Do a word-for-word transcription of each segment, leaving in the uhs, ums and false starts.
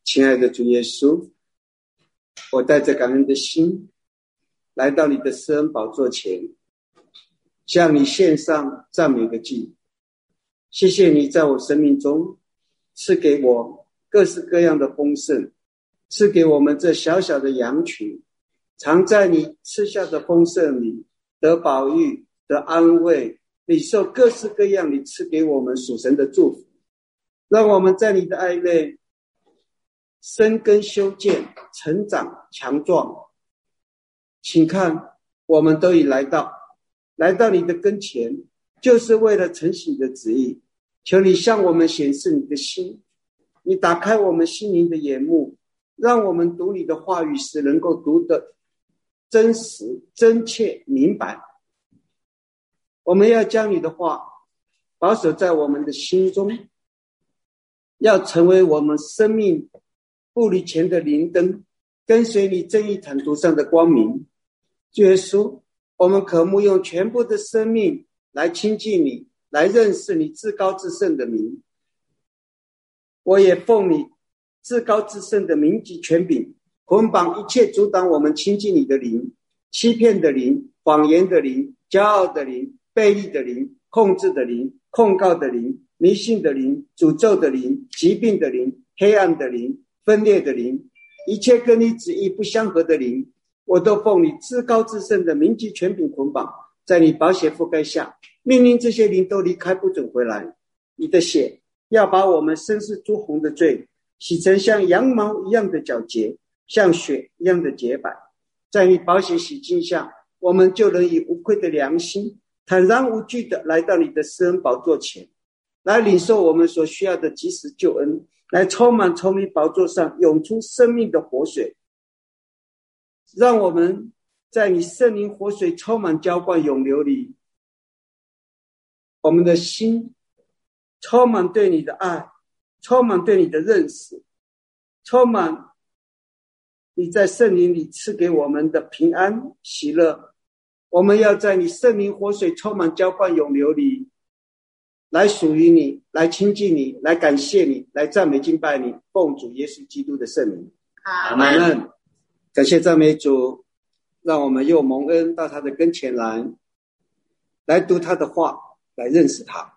亲爱的主耶稣，我带着感恩的心来到你的施恩宝座前，向你献上赞美的祭。谢谢你在我生命中赐给我各式各样的丰盛，赐给我们这小小的羊群，常在你赐下的丰盛里得保育，得安慰，领受各式各样你赐给我们属神的祝福，让我们在你的爱内生根修建，成长强壮。请看，我们都已来到来到你的跟前，就是为了承行你的旨意。求你向我们显示你的心，你打开我们心灵的眼目，让我们读你的话语时能够读得真实、真切、明白。我们要将你的话保守在我们的心中，要成为我们生命步履前的灵灯，跟随你正义坦途上的光明。主耶稣，我们渴慕用全部的生命来亲近你，来认识你至高至圣的名。我也奉你至高至圣的名及权柄，捆绑一切阻挡我们亲近你的灵，欺骗的灵，谎言的灵，骄傲的灵，悖逆的灵，控制的灵，控告的灵，迷信的灵，诅咒的灵，疾病的灵，黑暗的灵，分裂的灵，一切跟你旨意不相合的灵，我都奉你至高至圣的名及权柄捆绑，在你宝血覆盖下，命令这些灵都离开，不准回来。你的血要把我们深似朱红的罪洗成像羊毛一样的皎洁，像雪一样的洁白。在你宝血洗净下，我们就能以无愧的良心，坦然无惧的来到你的施恩宝座前，来领受我们所需要的及时救恩，来充满从你宝座上涌出生命的活水。让我们在你圣灵活水充满浇灌涌流里，我们的心充满对你的爱，充满对你的认识，充满你在圣灵里赐给我们的平安喜乐。我们要在你圣灵活水充满浇灌涌流里来属于你，来亲近你，来感谢你，来赞美敬拜你，奉主耶稣基督的圣名。阿们。感谢赞美主，让我们又蒙恩到他的跟前来，来读他的话，来认识他。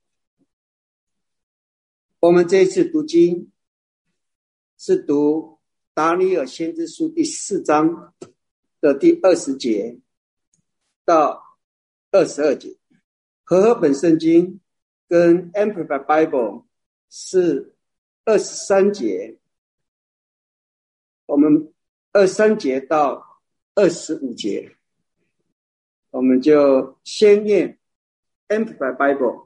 我们这一次读经是读达尼尔先知书第四章的第二十节到二十二节。和合本圣经跟 Amplified Bible 是二十三节，我们二十三节到二十五节，我们就先念 Amplified Bible。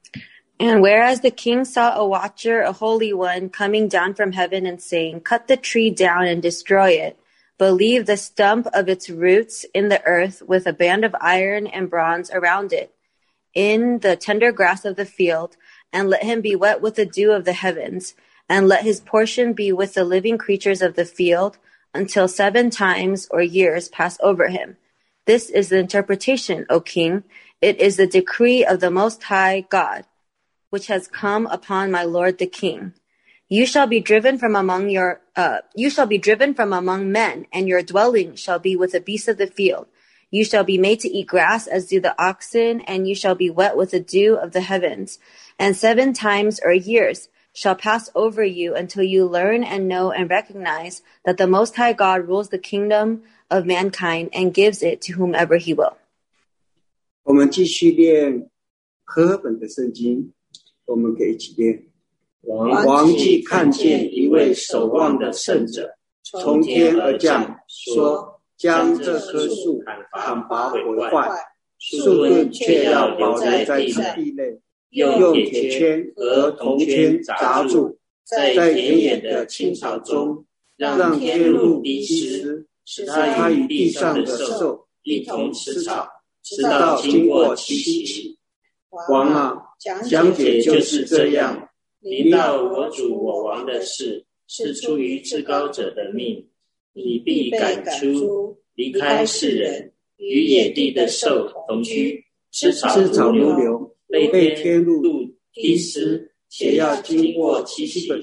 And whereas the king saw a watcher, a holy one, coming down from heaven and saying, "Cut the tree down and destroy it, but leave the stump of its roots in the earth with a band of iron and bronze around it, in the tender grass of the field, and let him be wet with the dew of the heavens, and let his portion be with the living creatures of the field, until seven times or years pass over him. This is the interpretation, O king. It is the decree of the Most High God, which has come upon my lord the king. You shall be driven from among your, uh, you shall be driven from among men, and your dwelling shall be with the beasts of the field. You shall be made to eat grass as do the oxen, and you shall be wet with the dew of the heavens. And seven times or years shall pass over you until you learn and know and recognize that the Most High God rules the kingdom of mankind and gives it to whomever he will." 我们继续念和合本的圣经，我们可以一起念。王既看见一位守望的圣者从天而降，说：将这棵树砍伐毁坏，树盾却要保留在地内，用铁圈和铜圈砸住，在田野的青草中，让天露滴湿，使它与地上的兽一同吃草，直到经过七期。王啊，讲解就是这样， 临到我主我王的事，是出于至高者的命，你必赶出，离开世人，与野地的兽同居，吃草如牛，被天露滴湿，且要经过七期。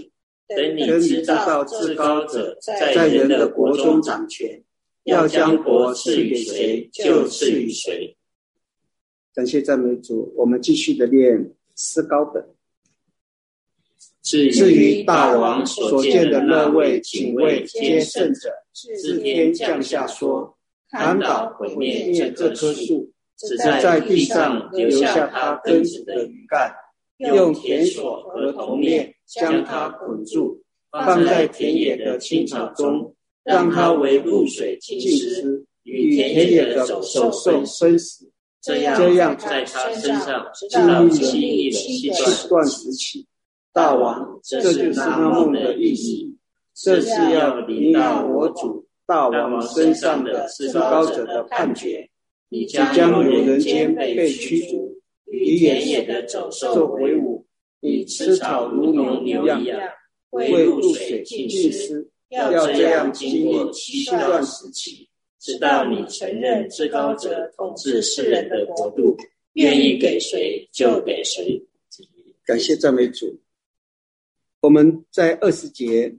等你知道至高者在人的国中掌权，要将国赐予谁就赐予谁。 感谢赞美主，我们继续的念诗高本。 至于大王所见的那位警卫皆圣者，自天降下说，砍倒毁灭这棵树，只在地上留下它根子的余干，用田锁和铜链将它捆住，放在田野的青草中，让它为露水浸湿，与田野的走兽分死。这样在他身上制造七亿的七段时期。大王，这就是那梦的意思，这是要临到我主大王身上的至高者的判决。你将有人间被驱逐，与田野的走兽为伍，以吃草如牛一样，为露水浸湿，要这样经历七段时期， 直到你承认至高者统治世人的国度，愿意给谁就给谁。 感谢赞美主。我们在二十节，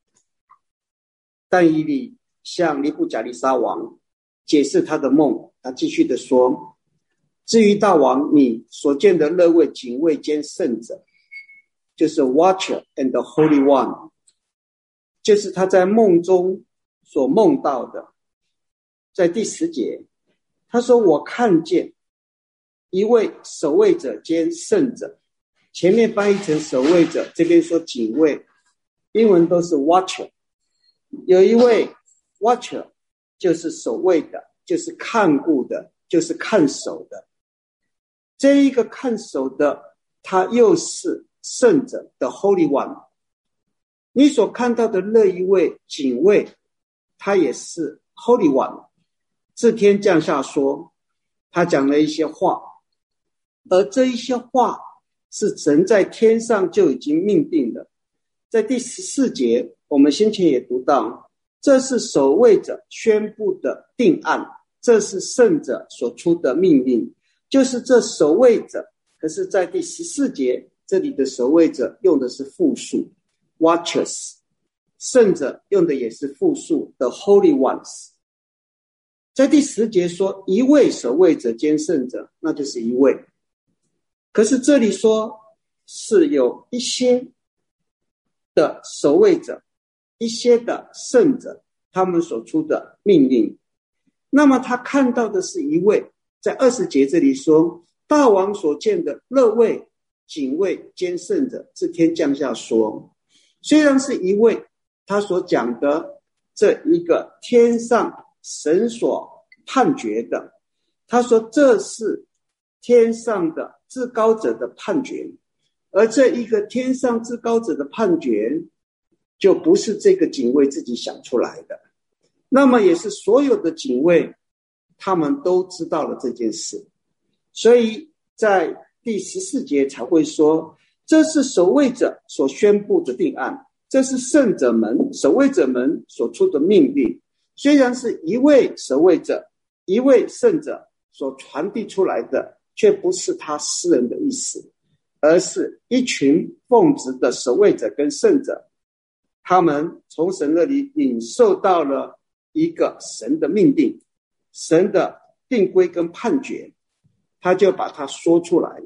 但以理向尼布甲尼撒王解释他的梦，他继续的说，至于大王你所见的那位警卫兼圣者，就是 Watcher and the Holy One， 就是他在梦中所梦到的。在第十节，他说我看见一位守卫者兼圣者，前面翻译成守卫者，这边说警卫，英文都是 watcher。 有一位 watcher 就是守卫的，就是看顾的，就是看守的。这一个看守的，他又是圣者的 Holy One。 你所看到的那一位警卫，他也是 Holy One。 自天降下说，他讲了一些话，而这一些话是神在天上就已经命定的。在第十四节，我们先前也读到，这是守卫者宣布的定案，这是圣者所出的命令，就是这守卫者。可是在第十四节，这里的守卫者用的是复数 watchers， 圣者用的也是复数的 holy ones。 在第十节说一位守卫者兼圣者，那就是一位。可是这里说是有一些的守卫者，一些的圣者，他们所出的命令。那么他看到的是一位，在二十节这里说，大王所见的那位警卫兼圣者，自天降下说，虽然是一位，他所讲的这一个天上神所判决的，他说这是天上的至高者的判决，而这一个天上至高者的判决就不是这个警卫自己想出来的，那么也是所有的警卫他们都知道了这件事。所以在第十四节才会说，这是守卫者所宣布的定案，这是圣者们守卫者们所出的命令。虽然是一位守卫者一位圣者所传递出来的，却不是他私人的意思，而是一群奉职的守卫者跟圣者，他们从神那里领受到了一个神的命令，神的定规跟判决，他就把它说出来。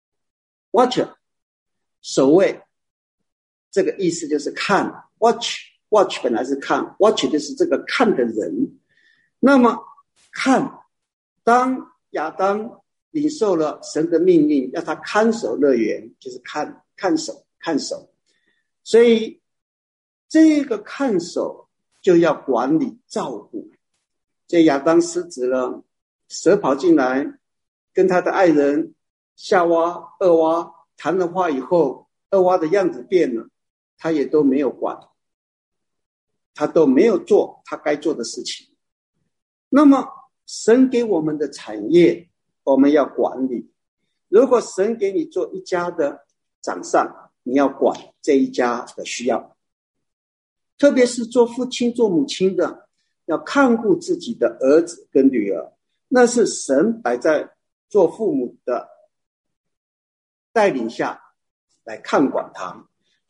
Watcher 守卫，这个意思就是看， watch watch 本来是看， watch 就是这个看的人。那么看，当亚当领受了神的命令，要他看守乐园，就是看看守看守。所以这个看守就要管理照顾。这亚当失职了，蛇跑进来跟他的爱人夏娃二娃谈了话以后，二娃的样子变了，他也都没有管，他都没有做他该做的事情。那么神给我们的产业我们要管理，如果神给你做一家的长上，你要管这一家的需要，特别是做父亲做母亲的，要看顾自己的儿子跟女儿，那是神摆在做父母的带领下来看管他。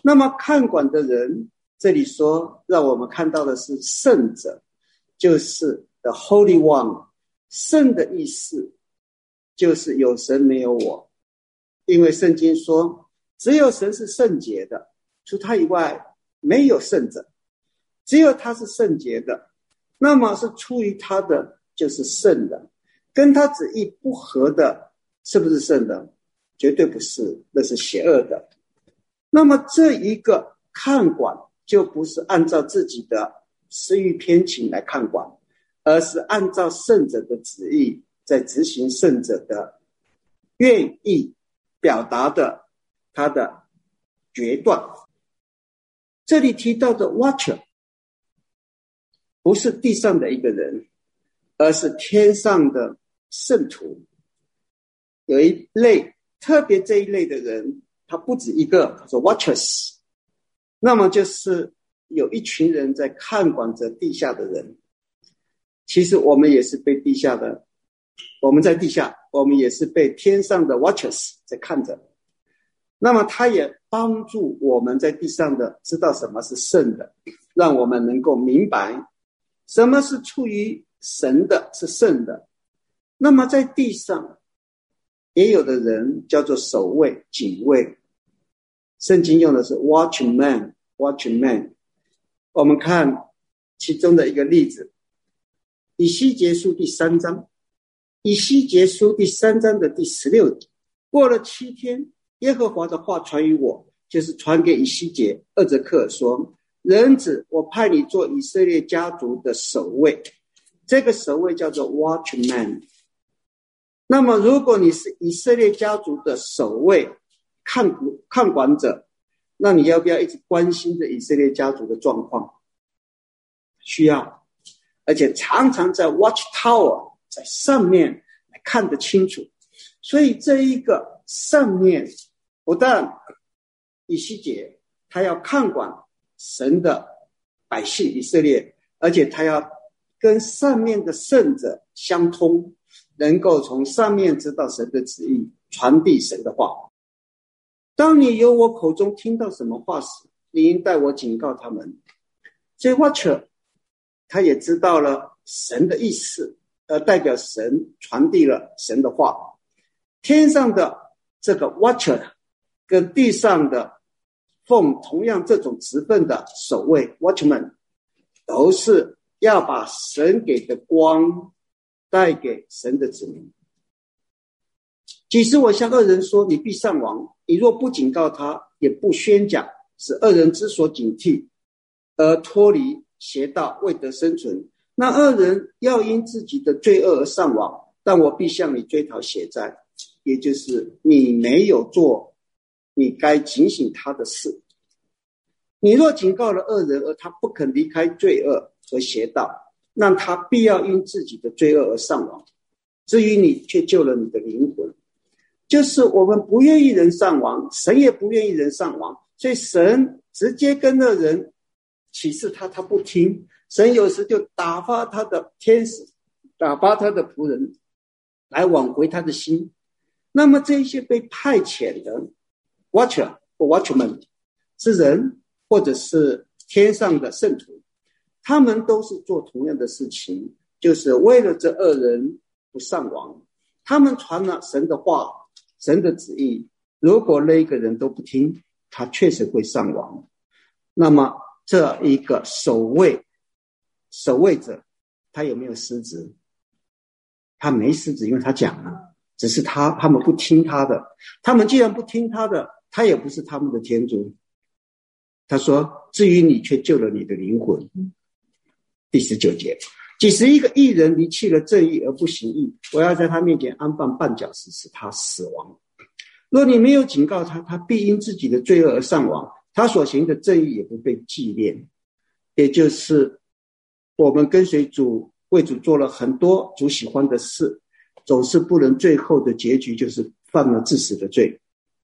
那么看管的人，这里说让我们看到的是圣者，就是 the Holy One。 圣的意思就是有神没有我，因为圣经说只有神是圣洁的，除他以外没有圣者，只有他是圣洁的，那么是出于他的就是圣的，跟他旨意不合的是不是圣的？绝对不是，那是邪恶的。那么这一个看管就不是按照自己的私欲偏情来看管，而是按照圣者的旨意在执行圣者的愿意表达的他的决断。这里提到的 watcher 不是地上的一个人，而是天上的圣徒。有一类特别这一类的人，他不止一个，他说 watchers， 那么就是有一群人在看管着地下的人。其实我们也是被地下的，我们在地下，我们也是被天上的 watchers 在看着。那么他也帮助我们在地上的知道什么是圣的，让我们能够明白什么是出于神的，是圣的。那么在地上也有的人叫做守卫、警卫，圣经用的是 watchman watchman。 我们看其中的一个例子，以西结书第三章，以西结书第三章的第十六节，过了七天，耶和华的话传于我，就是传给以西结二则克说，人子，我派你做以色列家族的守卫。这个守卫叫做 watchman。 那么如果你是以色列家族的守卫，看看管者，那你要不要一直关心着以色列家族的状况？需要，而且常常在 watch tower 在上面来看得清楚。所以这一个上面不但以西结他要看管神的百姓以色列，而且他要跟上面的圣者相通，能够从上面知道神的旨意，传递神的话。当你由我口中听到什么话时，你应带我警告他们。所以 watcher 他也知道了神的意思，而代表神传递了神的话。天上的这个 watcher 跟地上的奉同样这种职分的守卫 watchman， 都是要把神给的光带给神的子民。即使我向恶人说你必上亡，你若不警告他，也不宣讲，使恶人之所警惕，而脱离邪道，未得生存，那恶人要因自己的罪恶而上亡，但我必向你追讨血债。也就是你没有做你该警醒他的事。你若警告了恶人，而他不肯离开罪恶和邪道，那他必要因自己的罪恶而上亡，至于你却救了你的灵魂。就是我们不愿意人上亡，神也不愿意人上亡，所以神直接跟恶人启示他，他不听。神有时就打发他的天使，打发他的仆人来挽回他的心。那么这些被派遣的 watcher 或 watchman 是人或者是天上的圣徒，他们都是做同样的事情，就是为了这恶人不上亡。他们传了神的话，神的旨意，如果那一个人都不听，他确实会上亡。那么这一个守卫守卫者，他有没有失职？他没失职，因为他讲了，只是他他们不听他的。他们既然不听他的，他也不是他们的天主。他说，至于你却救了你的灵魂。第十九节，即使一个义人离弃了正义而不行义，我要在他面前安放绊脚石，使他死亡。若你没有警告他，他必因自己的罪恶而上亡，他所行的正义也不被纪念。也就是我们跟随主，为主做了很多主喜欢的事，总是不能最后的结局就是犯了致死的罪。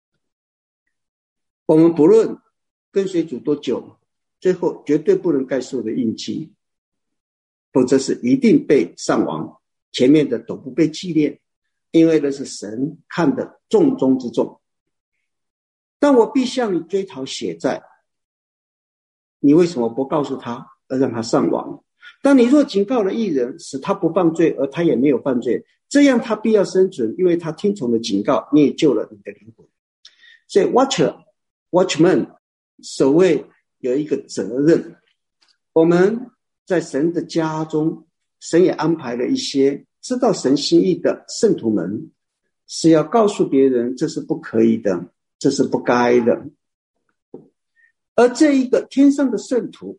我们不论跟随主多久，最后绝对不能盖受的印记，否则是一定被上亡，前面的都不被纪念，因为那是神看的重中之重。但我必向你追讨血债， 你为什么不告诉他而让他上网？当你若警告了义人，使他不犯罪，而他也没有犯罪，这样他必要生存，因为他听从了警告，你也救了你的灵魂。所以 watcher watchman 守卫有一个责任。我们在神的家中，神也安排了一些知道神心意的圣徒们，是要告诉别人这是不可以的，这是不该的。而这一个天上的圣徒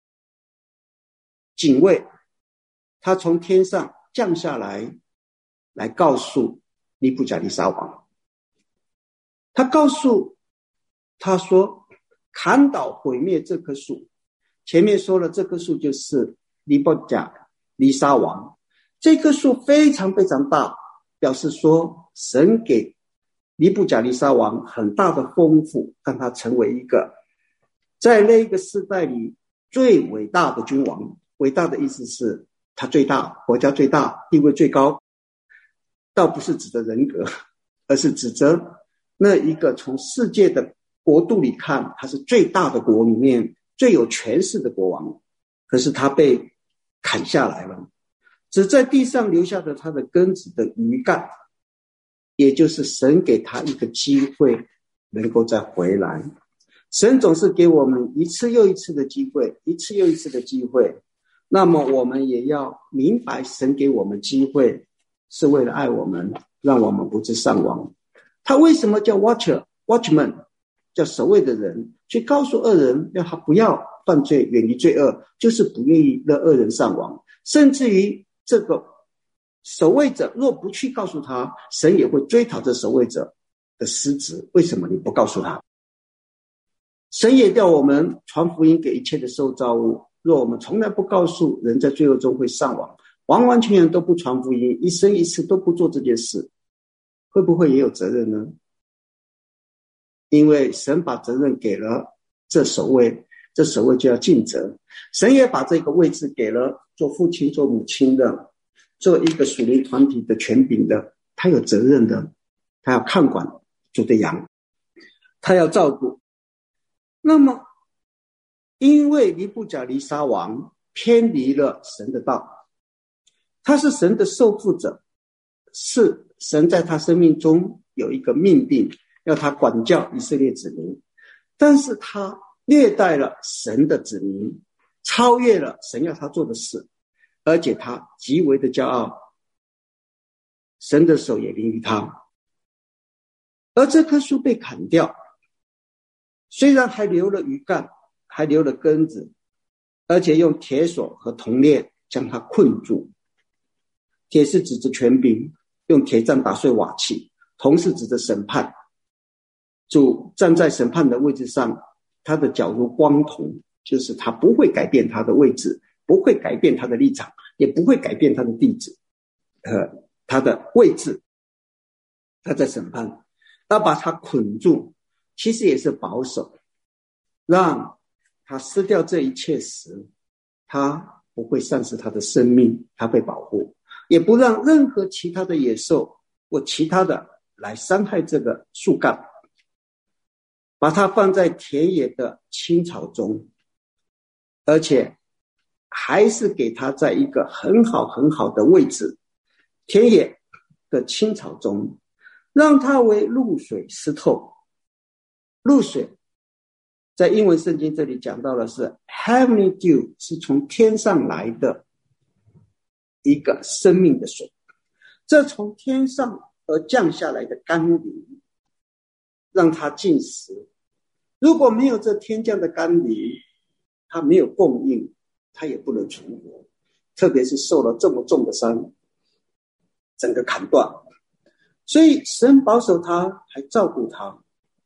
警卫，他从天上降下来，来告诉尼布甲尼撒王。他告诉他说，砍倒毁灭这棵树。前面说了，这棵树就是尼布甲尼撒王。这棵树非常非常大，表示说神给尼布甲尼撒王很大的丰富，让他成为一个在那个时代里最伟大的君王。伟大的意思是他最大，国家最大，地位最高，倒不是指着人格，而是指着那一个从世界的国度里看，他是最大的国里面最有权势的国王。可是他被砍下来了，只在地上留下了他的根子的余干，也就是神给他一个机会能够再回来。神总是给我们一次又一次的机会，一次又一次的机会。那么我们也要明白，神给我们机会是为了爱我们，让我们不致丧亡。他为什么叫 watcher watchman， 叫守卫的人，去告诉恶人让他不要犯罪，远离罪恶，就是不愿意让恶人丧亡。甚至于这个守卫者若不去告诉他，神也会追讨这守卫者的失职。为什么你不告诉他？神也叫我们传福音给一切的受造物，若我们从来不告诉人在罪恶中会丧亡，完完全全都不传福音，一生一世都不做这件事，会不会也有责任呢？因为神把责任给了这守卫，这守卫就要尽责。神也把这个位置给了做父亲做母亲的，做一个属灵团体的权柄的，他有责任的，他要看管主的羊，他要照顾。那么因为尼布甲尼撒王偏离了神的道，他是神的受缚者，是神在他生命中有一个命定，要他管教以色列子民，但是他虐待了神的子民，超越了神要他做的事，而且他极为的骄傲，神的手也临于他。而这棵树被砍掉，虽然还留了余干，还留了根子，而且用铁锁和铜链将它困住。铁是指着权柄，用铁杖打碎瓦器；铜是指着审判。主站在审判的位置上，他的脚如光铜，就是他不会改变他的位置，不会改变他的立场，也不会改变他的地址，呃，他的位置。他在审判，要把他捆住，其实也是保守，让他失掉这一切时，他不会丧失他的生命，他被保护，也不让任何其他的野兽或其他的来伤害这个树干，把它放在田野的青草中，而且还是给它在一个很好很好的位置，田野的青草中，让它为露水湿透。露水在英文圣经这里讲到的是 heavenly dew， 是从天上来的一个生命的水，这从天上而降下来的甘霖，让它进食。如果没有这天降的甘霖，它没有供应，它也不能存活，特别是受了这么重的伤，整个砍断。所以神保守他，还照顾他。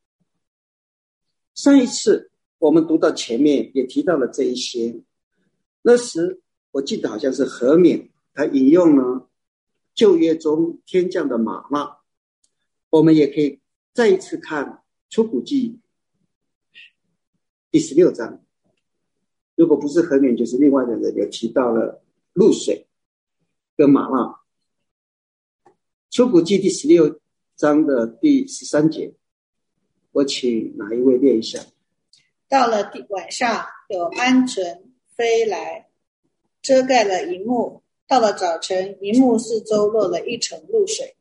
上一次我们读到前面也提到了这一些，那时我记得好像是何勉，他引用了旧约中天降的玛纳。我们也可以再一次看出谷记第十六章，如果不是何勉，就是另外的人有提到了露水跟玛纳。出谷记第十六章的第十三节，我请哪一位念一下？ 到了晚上， 有鹌鹑飞来，遮盖了营幕。到了早晨，营幕四周落了一层露水。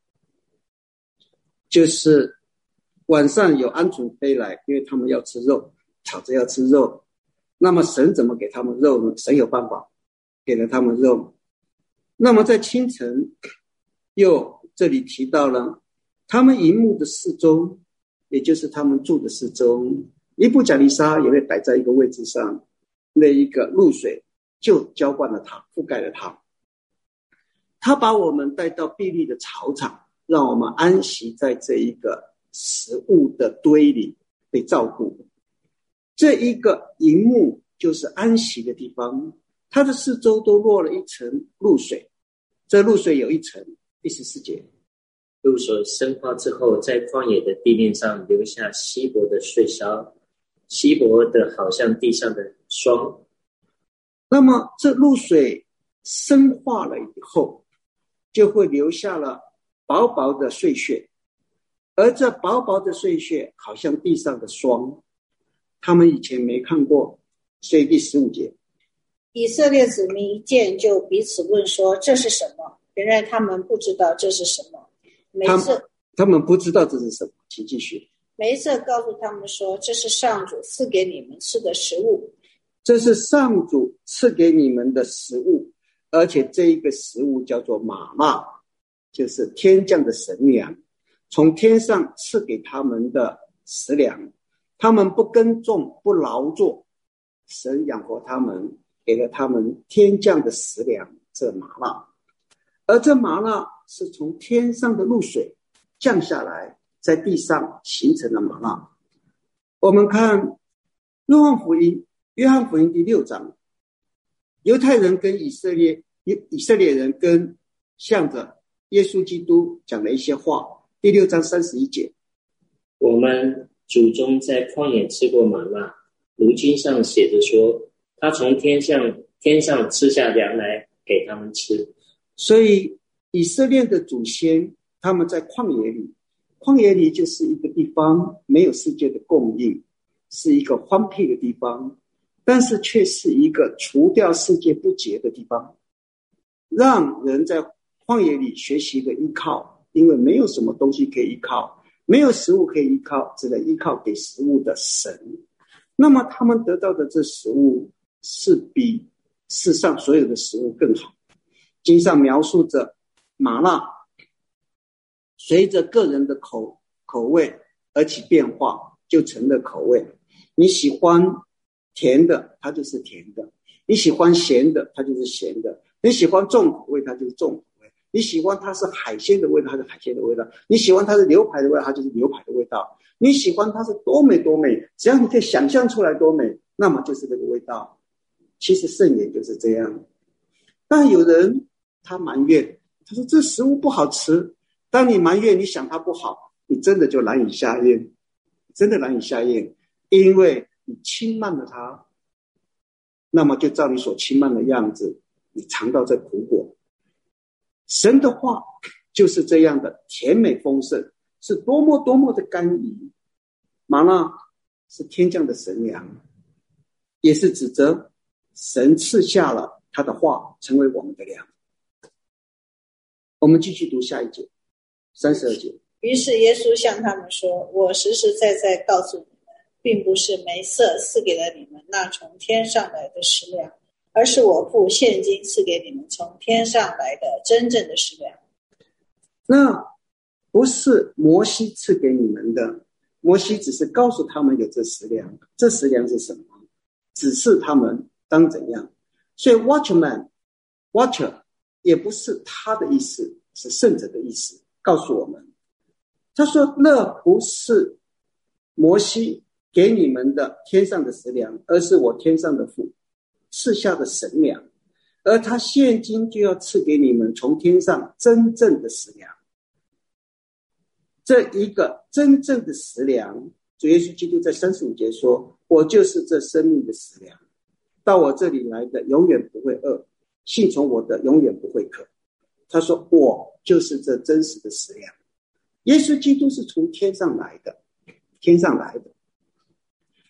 就是晚上有鹌鹑飞来，因为他们要吃肉，吵着要吃肉。那么神怎么给他们肉呢？神有办法，给了他们肉。那么在清晨，又这里提到了他们营幕的四周，也就是他们住的四周，伊布甲利沙也会摆在一个位置上，那一个露水就浇灌了它，覆盖了它。他把我们带到碧绿的草场，让我们安息在这一个食物的堆里被照顾。这一个营幕就是安息的地方，它的四周都落了一层露水。这露水有一层，第十四节， 露水升化之后，在旷野的地面上留下稀薄的碎沙，稀薄的好像地上的霜。 那么这露水升化了以后，就会留下了薄薄的碎屑，而这薄薄的碎屑好像地上的霜，他们以前没看过。所以第十五节， 以色列子民一见就彼此问说，这是什么？原来他们不知道这是什么。梅瑟他们不知道这是什么，请继续。 梅瑟告诉他们说，这是上主赐给你们吃的食物， 这是上主赐给你们的食物，而且这一个食物叫做玛纳，就是天降的神粮，从天上赐给他们的食粮。他们不耕种，不劳作，神养活他们，给了他们天降的食粮，这玛纳。而这玛纳是从天上的露水降下来，在地上形成了玛纳。我们看约翰福音，约翰福音第六章，犹太人跟以色列以色列人跟向着耶稣基督讲了一些话。第六章三十一节， 我们祖宗在旷野吃过玛纳，如经上写着说，他从天上天上赐下粮来给他们吃。 所以以色列的祖先他们在旷野里，旷野里就是一个地方没有世界的供应，是一个荒僻的地方，但是却是一个除掉世界不洁的地方，让人在旷野里学习的依靠，因为没有什么东西可以依靠，没有食物可以依靠，只能依靠给食物的神。那么他们得到的这食物是比世上所有的食物更好。经上描述着玛纳随着个人的口口味而起变化，就成了口味。你喜欢甜的，它就是甜的；你喜欢咸的，它就是咸的；你喜欢重口味，它就是重口味；你喜欢它是海鲜的味道，它是海鲜的味道；你喜欢它是牛排的味道，它就是牛排的味道；你喜欢它是多美多美，只要你可以想象出来多美，那么就是这个味道。其实圣言就是这样。但有人他埋怨，他说这食物不好吃。当你埋怨，你想它不好，你真的就难以下咽，真的难以下咽，因为你轻慢了它，那么就照你所轻慢的样子，你尝到这苦果。神的话就是这样的甜美丰盛，是多么多么的甘饴。玛纳是天降的神粮，也是指责神赐下了他的话成为我们的粮。我们继续读下一节，三十二节。 于是耶稣向他们说，我实实在在告诉你们，并不是梅瑟赐给了你们那从天上来的食粮，而是我父现今赐给你们从天上来的真正的食粮。 那不是摩西赐给你们的，摩西只是告诉他们有这食粮，这食粮是什么，指示他们当怎样。所以 watchman watcher 也不是他的意思，是圣者的意思，告诉我们，他说那不是摩西给你们的天上的食粮，而是我天上的父赐下的神粮，而他现今就要赐给你们从天上真正的食粮。这一个真正的食粮，主耶稣基督在三十五节说，我就是这生命的食粮，到我这里来的永远不会饿，信从我的永远不会渴。他说我就是这真实的食粮。耶稣基督是从天上来的，天上来的。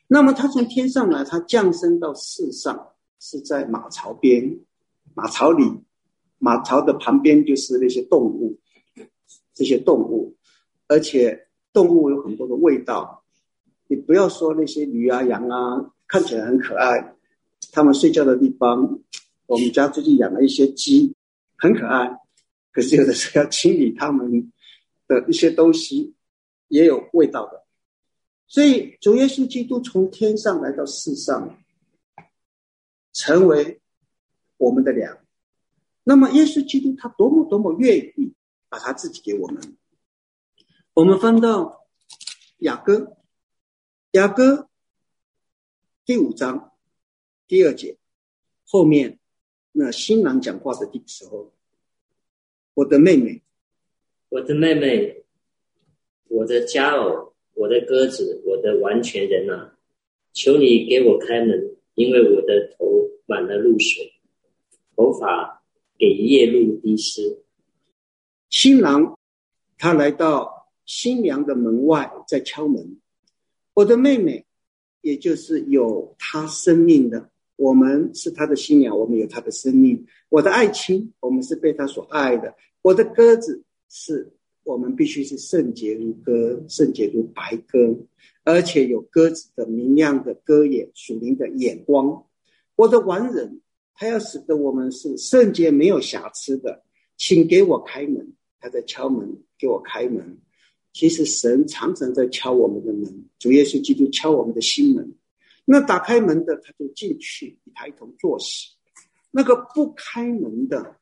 那么他从天上来，他降生到世上，是在马槽边，马槽里，马槽的旁边就是那些动物，这些动物，而且动物有很多的味道。你不要说那些驴啊羊啊看起来很可爱，他们睡觉的地方，我们家最近养了一些鸡，很可爱，可是有的时候要清理他们的一些东西，也有味道的。所以主耶稣基督从天上来到世上，成为我们的粮。那么耶稣基督他多么多么愿意把他自己给我们。我们翻到雅歌，雅歌第五章第二节后面，那新郎讲话的时候，我的妹妹， 我的妹妹，我的佳偶，我的鸽子，我的完全人啊，求你给我开门，因为我的头满了露水，头发给夜露滴湿。 新郎他来到新娘的门外，在敲门。我的妹妹，也就是有她生命的，我们是她的新娘，我们有她的生命。我的爱妻，我们是被她所爱的。我的鸽子，是我们必须是圣洁如歌，圣洁如白鸽，而且有鸽子的明亮的歌眼，属灵的眼光。我的完人，他要使得我们是圣洁没有瑕疵的，请给我开门。他在敲门，给我开门。其实神常常在敲我们的门，主耶稣基督敲我们的心门。那打开门的，他就进去与他一同坐席；那个不开门的，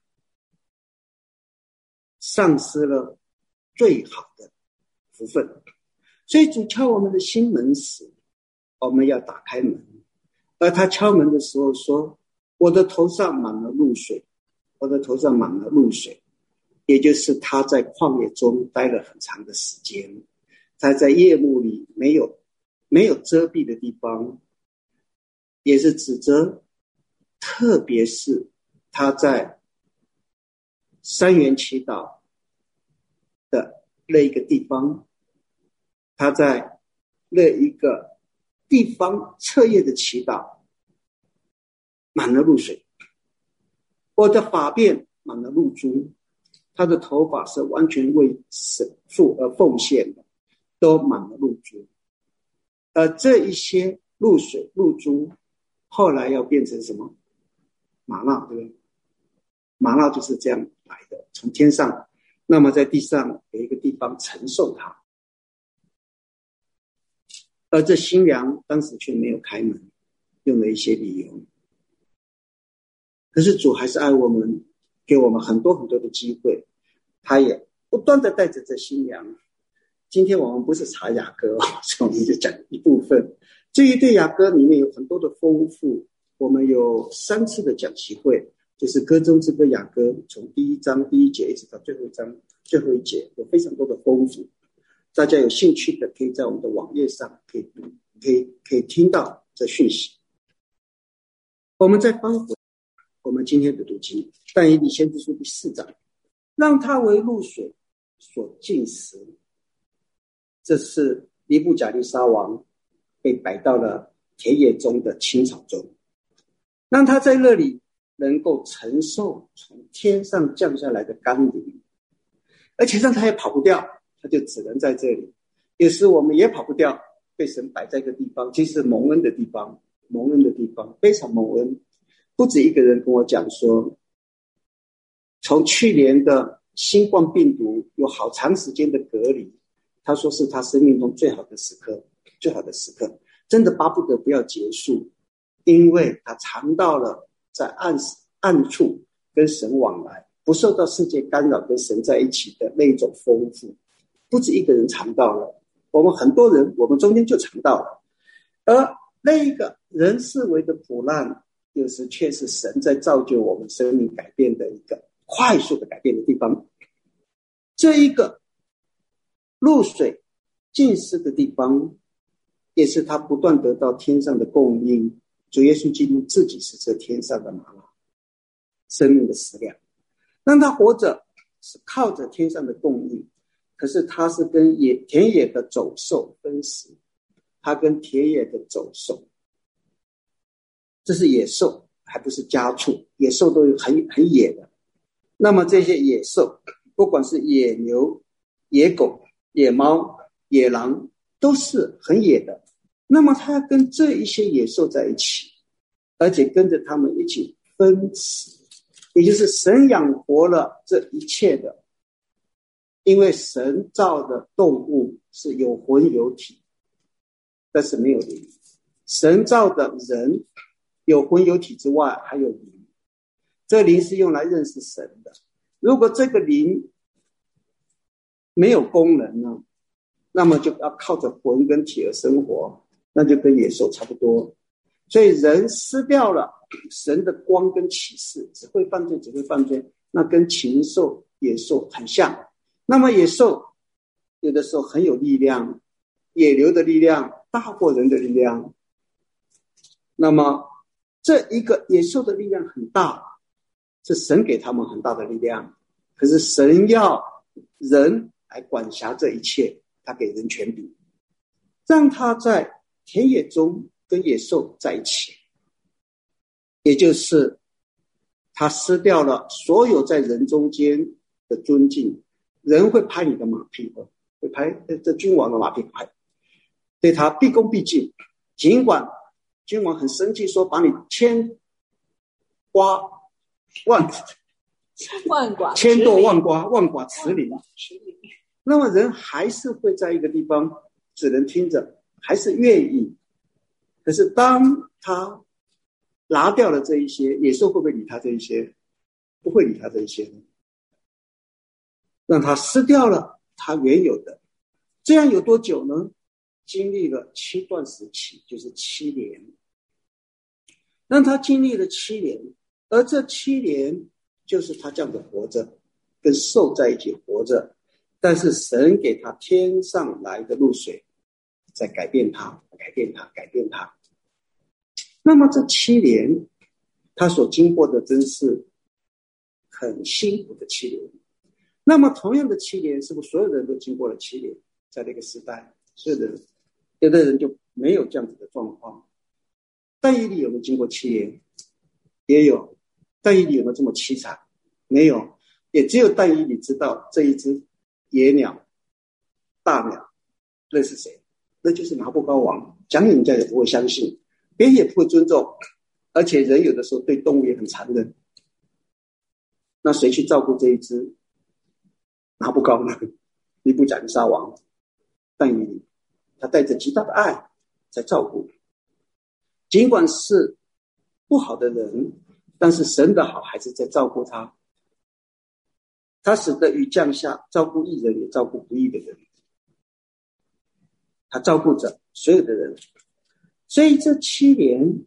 丧失了最好的福分。所以主敲我们的心门时，我们要打开门。而他敲门的时候说，我的头上满了露水，我的头上满了露水，也就是他在旷野中待了很长的时间，他在夜幕里没有没有遮蔽的地方，也是指着特别是他在三元祈祷的那一个地方，他在那一个地方彻夜的祈祷，满了露水。我的发辫满了露珠，他的头发是完全为神父而奉献的，都满了露珠。而这一些露水露珠后来要变成什么？玛纳，对不对？玛纳就是这样来的，从天上，那么在地上有一个地方承受它。而这新娘当时却没有开门，用了一些理由。可是主还是爱我们，给我们很多很多的机会，他也不断的带着这新娘。今天我们不是查雅歌，所以我们就讲一部分。至于对雅歌里面有很多的丰富，我们有三次的讲习会，就是歌中之歌雅歌，从第一章第一节一直到最后一章最后一节，有非常多的丰富。大家有兴趣的，可以在我们的网页上可以可以可以听到这讯息。我们再翻回我们今天的读经，但以理先知书第四章，让它为露水所浸湿。这是尼布甲尼撒王被摆到了田野中的青草中，让他在那里能够承受从天上降下来的甘霖，而且让他也跑不掉，他就只能在这里。有时我们也跑不掉，被神摆在一个地方，其实蒙恩的地方，蒙恩的地方非常蒙恩。不止一个人跟我讲说，从去年的新冠病毒有好长时间的隔离，他说是他生命中最好的时刻，最好的时刻，真的巴不得不要结束，因为他尝到了在暗暗处跟神往来，不受到世界干扰，跟神在一起的那一种丰富。不止一个人尝到了，我们很多人，我们中间就尝到了。而那一个人视为的苦难，有时却是神在造就我们生命改变的一个快速的改变的地方。这一个露水浸湿的地方，也是他不断得到天上的供应。主耶稣基督自己是这天上的玛纳，生命的食粮，让他活着是靠着天上的供应，可是他是跟野田野的走兽分食， 他跟田野的走兽，这是野兽，还不是家畜，野兽都有很很野的。那么这些野兽，不管是野牛、野狗、野猫、野狼，都是很野的。那么他要跟这一些野兽在一起，而且跟着他们一起分食，也就是神养活了这一切的。因为神造的动物是有魂有体，但是没有灵。神造的人有魂有体之外还有灵，这灵是用来认识神的。如果这个灵没有功能呢，那么就要靠着魂跟体而生活，那就跟野兽差不多。所以人失掉了神的光跟启示，只会犯罪只会犯罪，那跟禽兽野兽很像。那么野兽有的时候很有力量，野牛的力量大过人的力量。那么这一个野兽的力量很大，是神给他们很大的力量，可是神要人来管辖这一切，他给人权柄，让他在田野中跟野兽在一起，也就是他失掉了所有在人中间的尊敬。人会拍你的马屁，会拍这君王的马屁拍，对他毕恭毕敬，尽管君王很生气，说把你千瓜万万寡千堕万瓜万寡池里，那么人还是会在一个地方只能听着，还是愿意。可是当他拿掉了这一些，野兽会不会理他这一些？不会理他这一些呢，让他失掉了他原有的。这样有多久呢？经历了七段时期，就是七年。让他经历了七年，而这七年就是他这样的活着，跟兽在一起活着，但是神给他天上来的露水，在改变他改变他改变他。那么这七年他所经过的真是很辛苦的七年。那么同样的七年，是不是所有人都经过了七年？在那个时代，所有的人，有的人就没有这样子的状况。但以理有没有经过七年？也有。但以理有没有这么凄惨？没有。也只有但以理知道这一只野鸟、大鸟，那是谁？那就是拿布高王。讲人家也不会相信，别人也不会尊重，而且人有的时候对动物也很残忍。那谁去照顾这一只拿布高呢？尼布甲尼撒王。但以理他带着极大的爱在照顾，尽管是不好的人，但是神的好还是在照顾他。他使得雨降下，照顾义人也照顾不义的人，他照顾着所有的人。所以这七年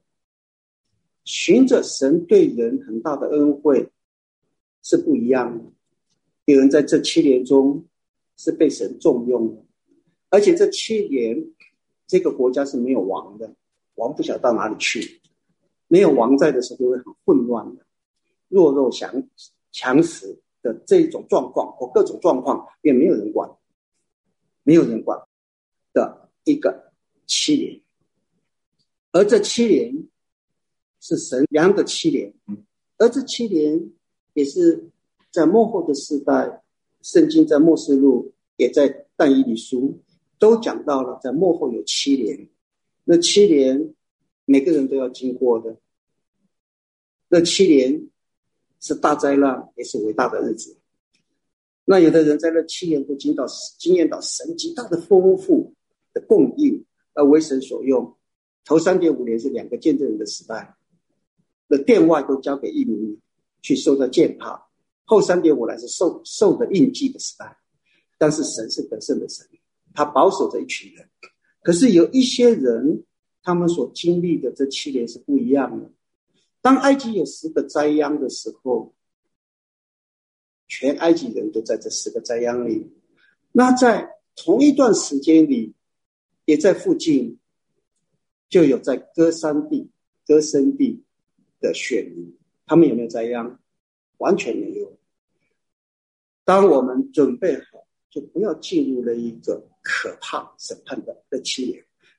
循着神对人很大的恩惠是不一样的。有人在这七年中是被神重用的，而且这七年这个国家是没有王的，王不晓得到哪里去，没有王在的时候就会很混乱的，弱肉强强食的这种状况，或各种状况也没有人管，没有人管的一个七年。而这七年是神量的七年，而这七年也是在末后的时代，圣经在末世录也在但以理书都讲到了，在末后有七年。那七年每个人都要经过的，那七年是大灾难，也是伟大的日子。那有的人在那七年都经到经验到神极大的丰富的供应，而为神所用。头 三点五 年是两个见证人的时代，那殿外都交给异民去受到践踏，后 三点五 来是受受的印记的时代。但是神是得胜的神，他保守着一群人。可是有一些人，他们所经历的这七年是不一样的。当埃及有十个灾殃的时候，全埃及人都在这十个灾殃里。那在同一段时间里，也在附近就有在歌山地、歌森地的选民，他们有没有灾殃？完全没有。当我们准备好，就不要进入了一个可怕审判的这七年。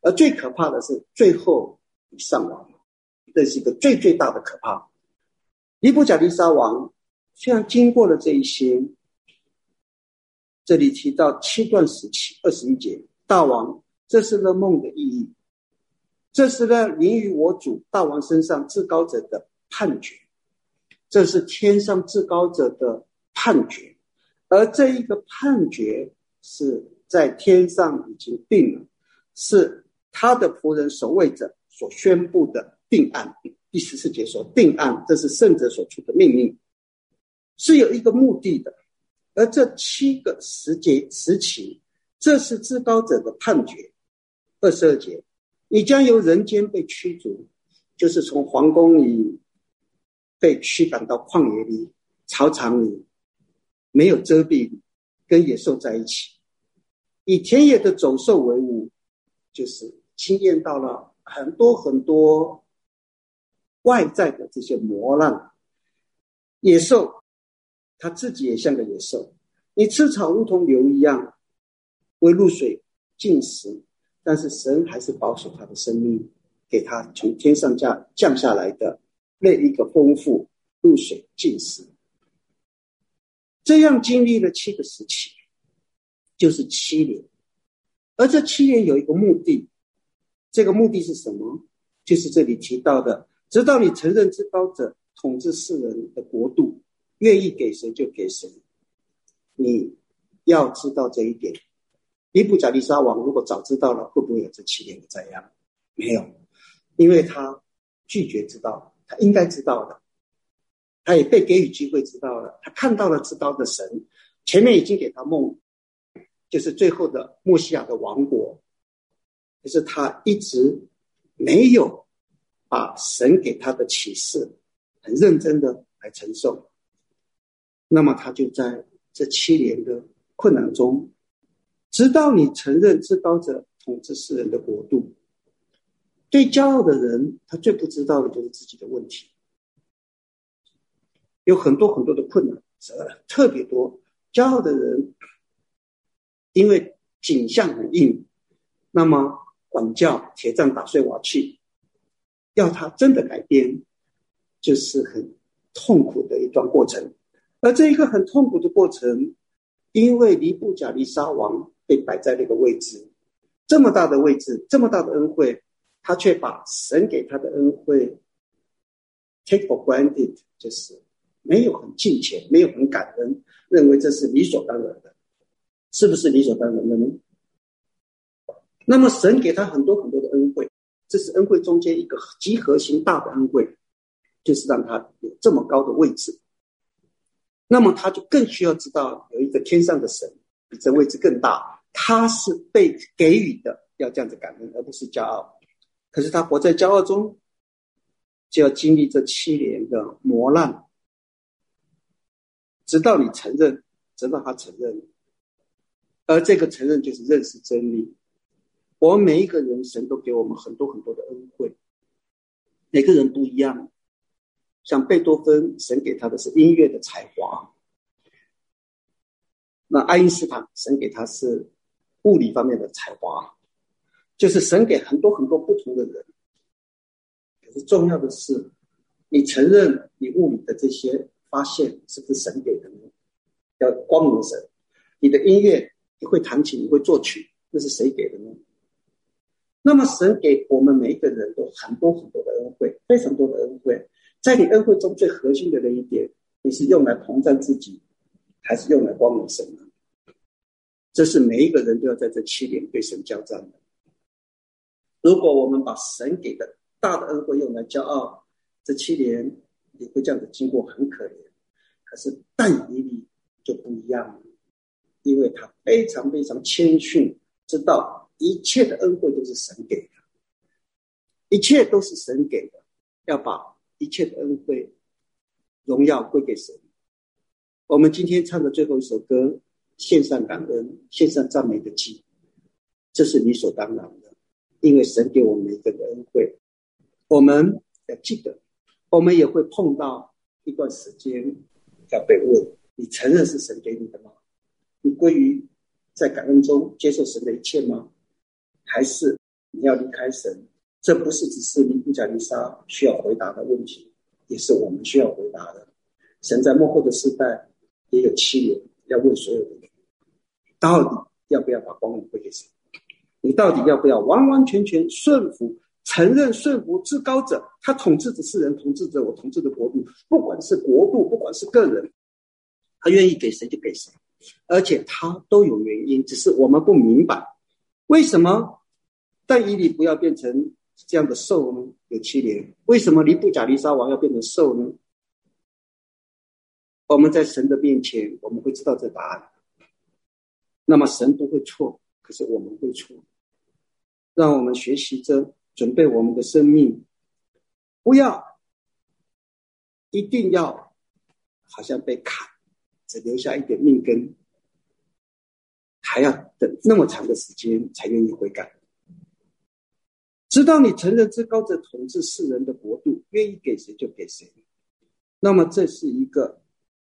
而最可怕的是最后你上王，这是一个最最大的可怕。尼布甲尼撒王虽然经过了这一些，这里提到七段时期二十一节，大王，这是那梦的意义，这是呢临于我主大王身上至高者的判决，这是天上至高者的判决，而这一个判决是在天上已经定了，是他的仆人守卫者所宣布的定案。第十四节说定案，这是圣者所出的命令，是有一个目的的。而这七个时节时期，这是至高者的判决。二十二节，你将由人间被驱逐，就是从皇宫里被驱赶到旷野里、草场里，没有遮蔽，跟野兽在一起，以田野的走兽为伍，就是经验到了很多很多外在的这些磨难。野兽他自己也像个野兽，你吃草如同牛一样，为露水进食，但是神还是保守他的生命，给他从天上降降下来的那一个丰富露水进食。这样经历了七个时期，就是七年。而这七年有一个目的，这个目的是什么？就是这里提到的，直到你承认至高者统治世人的国度，愿意给谁就给谁。你要知道这一点。尼布甲尼撒王如果早知道了，会不会有这七年的灾殃？没有，因为他拒绝知道，他应该知道的，他也被给予机会知道了，他看到了至高的神，前面已经给他梦，就是最后的默西亚的王国，可是他一直没有把神给他的启示很认真的来承受。那么他就在这七年的困难中，直到你承认至高者统治世人的国度。对骄傲的人，他最不知道的就是自己的问题，有很多很多的困难，特别多。骄傲的人因为颈项很硬，那么管教铁杖打碎瓦器，要他真的改变，就是很痛苦的一段过程。而这一个很痛苦的过程，因为尼布甲尼撒王被摆在那个位置，这么大的位置，这么大的恩惠，他却把神给他的恩惠 take for granted， 就是没有很敬虔，没有很感恩，认为这是理所当然的。是不是理所当然的呢？那么神给他很多很多的恩惠，这是恩惠中间一个极核心大的恩惠，就是让他有这么高的位置。那么他就更需要知道有一个天上的神比这位置更大，他是被给予的，要这样子感恩，而不是骄傲。可是他活在骄傲中，就要经历这七年的磨难，直到你承认，直到他承认。而这个承认就是认识真理。我们每一个人，神都给我们很多很多的恩惠，每个人不一样。像贝多芬，神给他的是音乐的才华，那爱因斯坦，神给他是物理方面的才华，就是神给很多很多不同的人。可是重要的是，你承认你物理的这些发现是不是神给的呢？要光荣神。你的音乐，你会弹琴，你会作曲，那是谁给的呢？那么神给我们每一个人都很多很多的恩惠，非常多的恩惠。在你恩惠中最核心的那一点，你是用来膨胀自己，还是用来光荣神呢？这是每一个人都要在这七年对神交战的。如果我们把神给的大的恩惠用来骄傲，这七年你会这样子经过，很可怜。可是但以理就不一样了，因为他非常非常谦逊，知道一切的恩惠都是神给的，一切都是神给的，要把一切的恩惠荣耀归给神。我们今天唱的最后一首歌，献上感恩，献上赞美的祭，这是理所当然的，因为神给我们一个恩惠。我们要记得，我们也会碰到一段时间要被问，你承认是神给你的吗？你归于在感恩中接受神的一切吗？还是你要离开神，这不是只是尼布甲尼撒需要回答的问题，也是我们需要回答的。神在末后的时代也有七年要问所有的人，到底要不要把光荣归给神？你到底要不要完完全全顺服，承认顺服至高者，他统治的世人，统治着我统治的国度，不管是国度，不管是个人，他愿意给谁就给谁，而且他都有原因，只是我们不明白为什么但以理不要变成这样的兽呢？有七年，为什么尼布甲尼撒王要变成兽呢？我们在神的面前，我们会知道这答案。那么神不会错，可是我们会错。让我们学习着准备我们的生命，不要一定要好像被砍，只留下一点命根，还要等那么长的时间才愿意悔改。直到你承认至高者统治世人的国度，愿意给谁就给谁。那么这是一个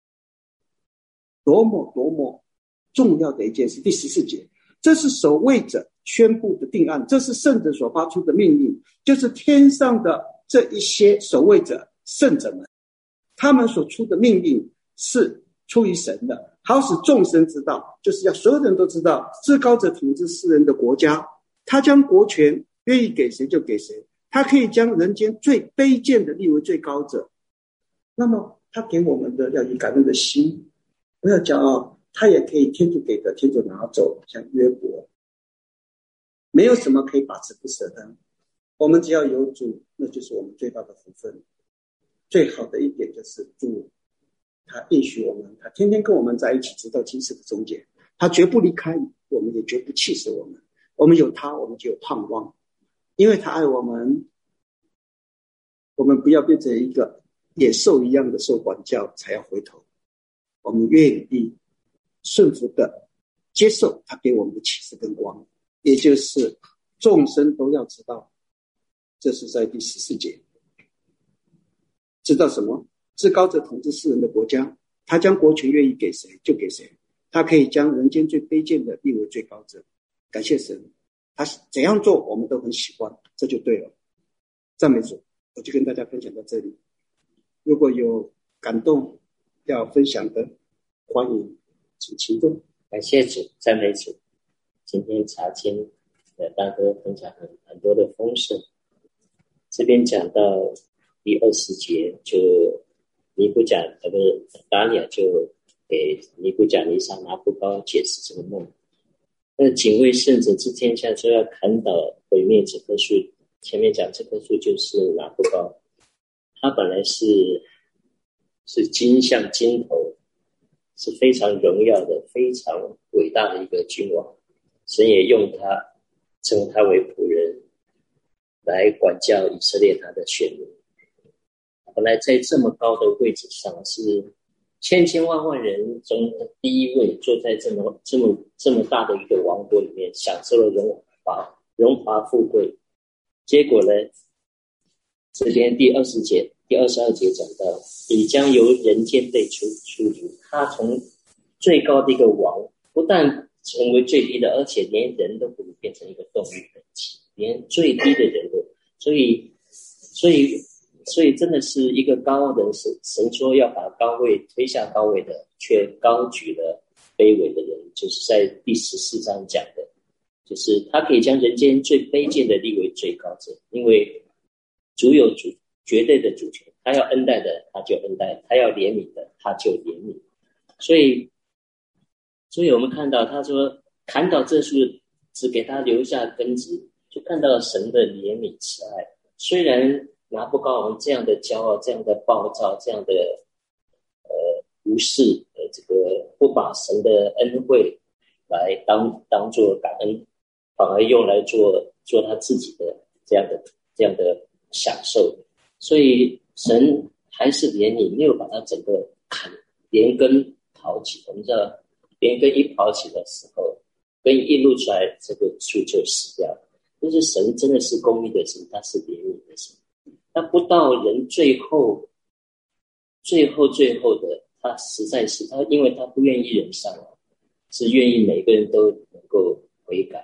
多么多么重要的一件事。第十四节，这是守卫者宣布的定案，这是圣者所发出的命令，就是天上的这一些守卫者圣者们，他们所出的命令是出于神的，好使众生知道，就是要所有人都知道至高者统治世人的国家，他将国权愿意给谁就给谁，他可以将人间最卑贱的立为最高者。那么他给我们的要以感恩的心，不要骄傲，他也可以天主给的天主拿走，像约伯，没有什么可以把持不舍的。我们只要有主，那就是我们最大的福分。最好的一点就是主他应许我们，他天天跟我们在一起，直到今世的终结，他绝不离开我们，也绝不弃死我们。我们有他，我们就有盼望，因为他爱我们。我们不要变成一个野兽一样的受管教才要回头，我们愿意顺服的接受他给我们的启示跟光，也就是众生都要知道。这是在第十四节，知道什么？至高者统治世人的国家，他将国权愿意给谁就给谁，他可以将人间最卑贱的立为最高者。感谢神，他怎样做我们都很喜欢，这就对了。赞美主。我就跟大家分享到这里，如果有感动要分享的，欢迎请行动。 感谢主，赞美主。今天查经的大哥分享很很多的丰盛，这边讲到第二十节，就尼布甲那个达利亚就给尼布甲尼撒拿布高解释这个梦。那警卫圣者治天下，说要砍倒毁灭这棵树。前面讲这棵树就是拿布高，他本来是是金像金头，是非常荣耀的、非常伟大的一个君王。神也用他称他为仆人，来管教以色列他的选民。本来在这么高的位置上，是千千万万人中的第一位，坐在这么这么这么大的一个王国里面，享受了荣华荣华富贵。结果呢，这边第二十节、第二十二节讲到，你将由人间被出出离。他从最高的一个王，不但成为最低的，而且连人都不会变成一个动物等级，连最低的人都，所以，所以，所以真的是一个高傲的人。神说要把高位推下高位的，却高举了卑微的人，就是在第十四章讲的。就是他可以将人间最卑贱的立为最高者，因为主有主绝对的主权，他要恩待的他就恩待，他要怜悯的他就怜悯。所以所以我们看到他说砍倒这树，只给他留下根子，就看到神的怜悯慈爱。虽然拿布高王这样的骄傲，这样的暴躁，这样的呃无视呃这个不把神的恩惠来当当作感恩，反而用来做做他自己的这样的这样的享受，所以神还是怜悯，没有把他整个砍连根刨起。我们知道连根一刨起的时候，根一露出来，这个树就死掉了。就是神真的是公义的神，他是怜悯的神。那不到人最后最后最后的，他实在是他，因为他不愿意人伤，是愿意每个人都能够悔改。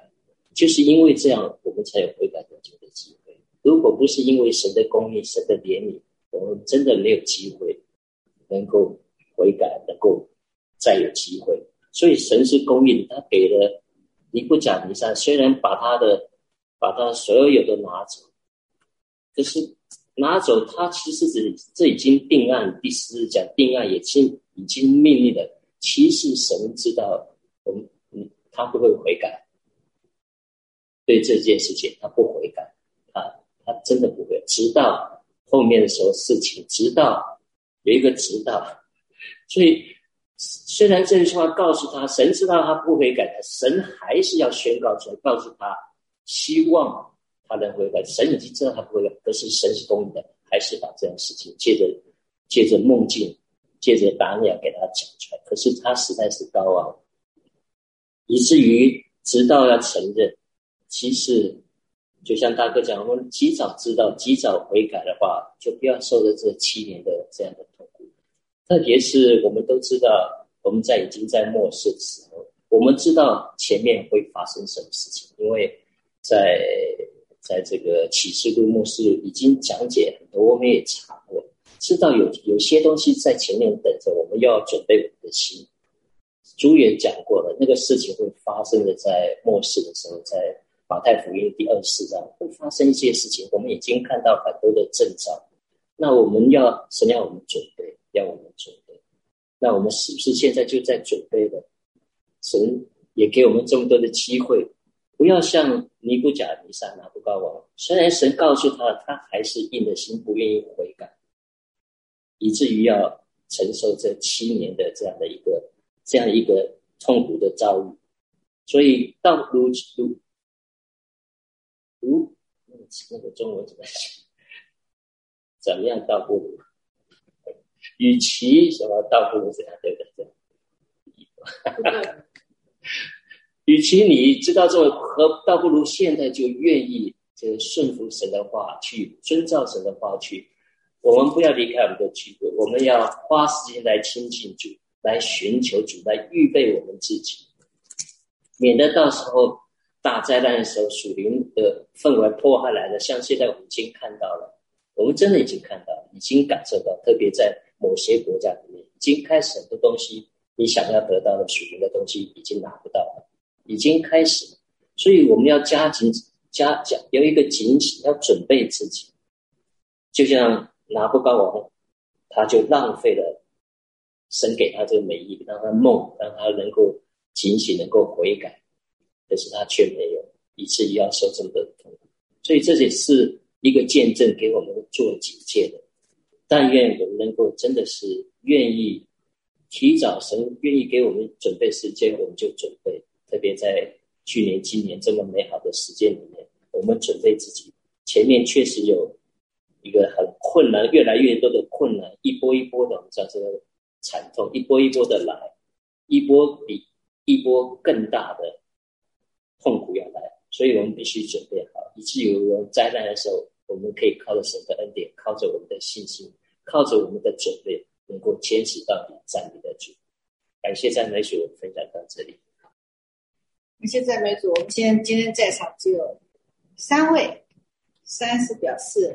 就是因为这样，我们才有悔改得救的机会。如果不是因为神的公义、神的怜悯，我们真的没有机会能够悔改，能够再有机会。所以神是公义的，他给了尼布甲尼撒，虽然把他的把他所有的拿走，可是拿走他其实是这已经定案，第十日讲定案，已经已经命令了。其实神知道我们他不会悔改，对这件事情他不悔改，他他真的不会，直到后面的时候事情，直到有一个直到，所以虽然这句话告诉他，神知道他不悔改的，神还是要宣告出来，告诉他，希望他能悔改。神已经知道他不悔改，可是神是公义的，还是把这样的事情借着借着梦境，借着达尼亚给他讲出来。可是他实在是高傲，以至于直到要承认，其实就像大哥讲，我们及早知道，及早悔改的话，就不要受到这七年的这样的痛苦。特别是我们都知道，我们在已经在末世的时候，我们知道前面会发生什么事情，因为在在这个启示录末世已经讲解很多，我们也查过，知道有有些东西在前面等着我们，要准备我们的心。主也讲过了，那个事情会发生的，在末世的时候，在马太福音第二十四章会发生一些事情，我们已经看到很多的征兆。那我们要神要我们准备，要我们准备。那我们是不是现在就在准备了？神也给我们这么多的机会，不要像尼布甲尼撒拿布高王，虽然神告诉他，他还是硬着心不愿意悔改，以至于要承受这七年的这样的一个这样一个痛苦的遭遇。所以到如如如那个中文怎么写？怎么样倒不如？与其什么倒不如怎样，对不对？与其你知道这和倒不如现在就愿意这顺服神的话，去遵照神的话去。我们不要离开我们的聚会，我们要花时间来亲近主，来寻求主，来预备我们自己，免得到时候大灾难的时候，属灵的氛围破坏来了。像现在我们已经看到了，我们真的已经看到了，已经感受到，特别在某些国家里面，已经开始很多东西，你想要得到的属灵的东西已经拿不到了，已经开始了。所以我们要加紧加加有一个警醒，要准备自己。就像拿布高王，他就浪费了神给他这个美意，让他梦，让他能够警醒，能够悔改，可是他却没有，以至于要受这么多的痛苦。所以这也是一个见证，给我们做警戒的。但愿我们能够真的是愿意提早，神愿意给我们准备时间，我们就准备。特别在去年今年这么美好的时间里面，我们准备自己。前面确实有一个很困难，越来越多的困难，一波一波的，我们知道这个惨痛，一波一波的来，一波比一波更大的痛苦要来，所以我们必须准备好，以至于有灾难的时候，我们可以靠着神的恩典，靠着我们的信心，靠着我们的准备，能够坚持到底，站立得住。感谢赞美主，我们分享到这里。 感谢赞美主，我们今天今天在场只有三位，三是表示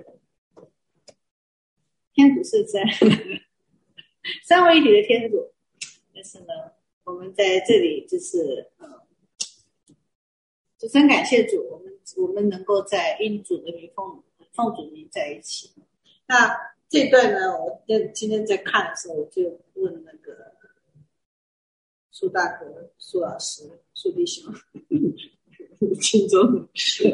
天主是真，三位一体的天主。但是呢，我们在这里就是呃，就真感谢主，我们我们能够在因主的名奉奉主名在一起。那这段呢，我今天在看的时候，我就问那个苏大哥、苏老师、苏弟兄、青中、我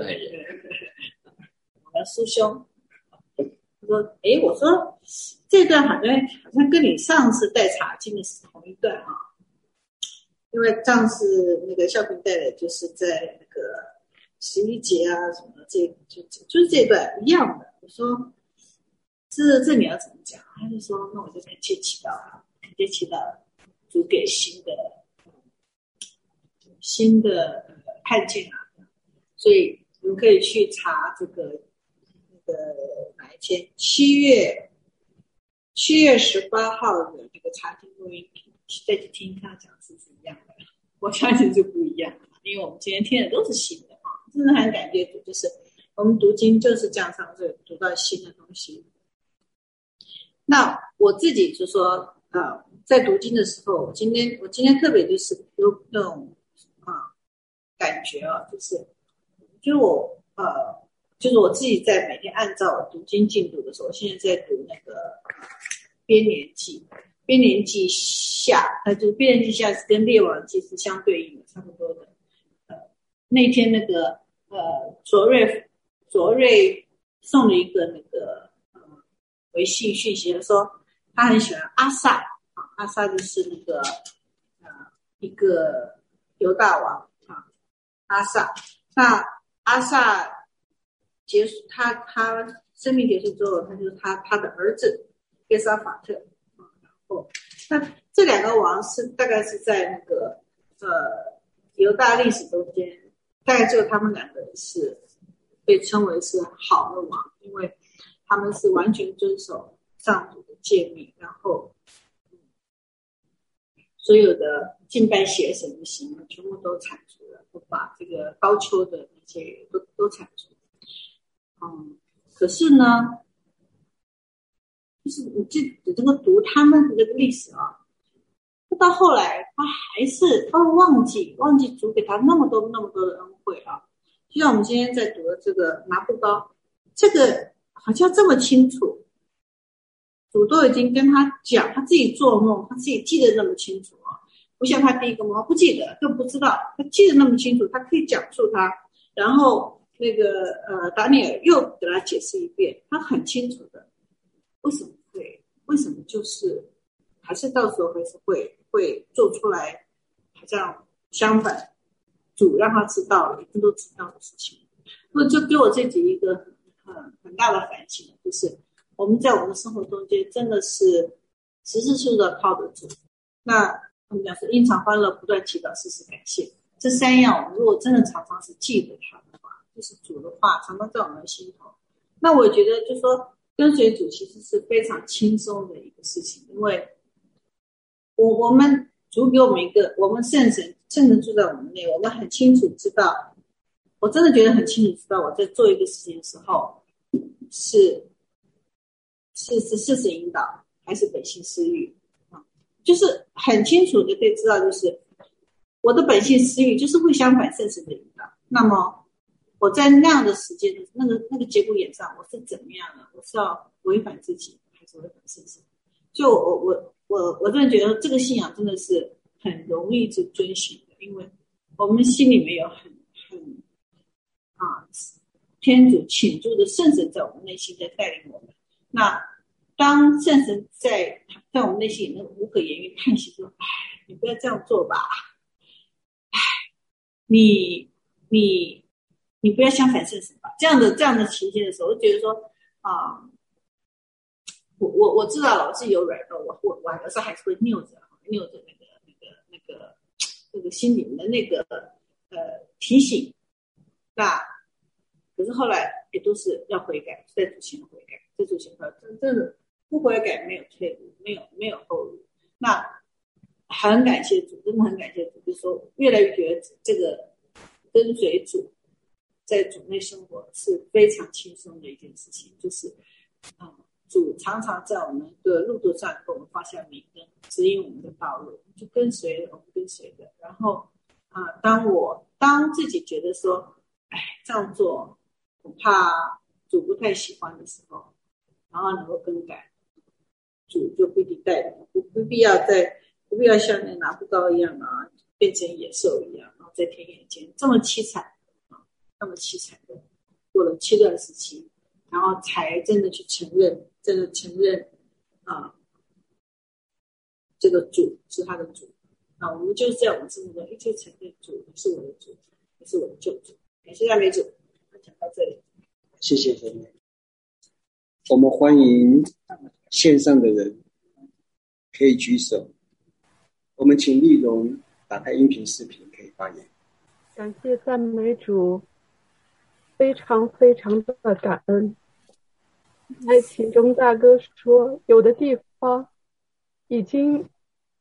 的苏兄，我说：“诶，我说这段好像好像跟你上次带查经的是同一段啊，因为上次那个校平带的就是在那个十一节啊什么，这就就是这段一样的。我说这这你要怎么讲？他就说那我就恳切祈祷啊，恳切祈祷主给新的新的看见啊，所以我们可以去查这个那个哪一天，七月七月十八号的这个查经录音，再去听他讲是不是一样的？我相信是不一样的，因为我们今天听的都是新的啊。 真的很感谢主，就是我们读经就是这样上去读到新的东西。那我自己就说呃，在读经的时候，我今天我今天特别就是有那种啊感觉啊，就是就是我呃就是我自己在每天按照我读经进度的时候，我现在在读那个编年记，编年记下，它就是编年记下是跟列王记是相对应的，差不多的。呃，那天那个呃卓瑞卓瑞送了一个那个呃微信讯息，他说他很喜欢阿萨啊，阿萨就是那个呃一个犹大王啊，阿萨。那阿萨结束他他生命结束之后，他就是他他的儿子约沙法特啊，然后那这两个王是大概是在那个呃犹大历史中间，大概只有他们两个是被称为是好的王，因为他们是完全遵守上主的诫命，然后所有的敬拜邪神的行为全部都铲除了，都把这个高丘的那些都都铲除。嗯，可是呢，就是你这你这个读他们的这个历史啊，到后来他还是他会忘记忘记主给他那么多那么多的恩惠啊。就像我们今天在读的这个拿布高，这个好像这么清楚，主都已经跟他讲，他自己做梦，他自己记得那么清楚啊。不像他第一个梦，他不记得，更不知道，他记得那么清楚，他可以讲述他，然后那个呃达尼尔又给他解释一遍，他很清楚的，为什么会，为什么就是还是到时候还是会会做出来，好像相反，主让他知道了，一定都知道的事情。那就给我自己一个很很很大的反省，就是我们在我们的生活中间真的是时时刻刻靠得住。那我们讲是因常欢乐，不断祈祷，时时感谢，这三样我们如果真的常常是记得它的话，就是主的话常常在我们的心头，那我觉得就是说跟随主其实是非常轻松的一个事情，因为我我们主给我们一个，我们圣神圣神住在我们内，我们很清楚知道，我真的觉得很清楚知道我在做一个事情的时候是是是事实引导还是本性私欲，就是很清楚的可以知道，就是我的本性私欲就是会相反圣神的引导。那么我在那样的时间的那个那个节骨眼上，我是怎么样的？我是要违反自己，还是违反圣神？就我我我我真的觉得这个信仰真的是很容易去遵循的，因为我们心里面有很很啊天主倾注的圣神在我们内心在带领我们。那当圣神在在我们内心里那个无可言喻叹息说：“哎，你不要这样做吧，哎，你你你不要相反圣神吧。”这样的这样的情形的时候，我就觉得说啊、呃，我我我知道了，我是有软弱，我我我有时候还是会拗着拗着那个那个那个那个心里面的那个呃提醒。那可是后来也都是要悔改，在主前悔改，在主前悔改，真正的不悔改没有退路，没有没有后路。那很感谢主，真的很感谢主，就是说越来越觉得这个跟随主，在主内生活是非常轻松的一件事情，就是啊、嗯，主常常在我们的路途上给我们画下明灯，指引我们的道路，就跟随我们跟随的。然后啊、呃，当我当自己觉得说，哎，这样做我怕主不太喜欢的时候，然后能够更改，主就必定带领，不不必要再不必要像那拿布高一样啊，变成野兽一样，然后在田野间这么凄惨啊，那么凄惨的过了七段时期，然后才真的去承认，真的承认啊，这个主是他的主啊，我们就是在我们生活中一直承认主是我的主，也是我的救主。感谢赞美主，讲到这里， 谢谢姊妹。我们欢迎线上的人可以举手，我们请丽蓉打开音频视频可以发言。 感谢赞美主，非常非常的感恩。在其中大哥说，有的地方已经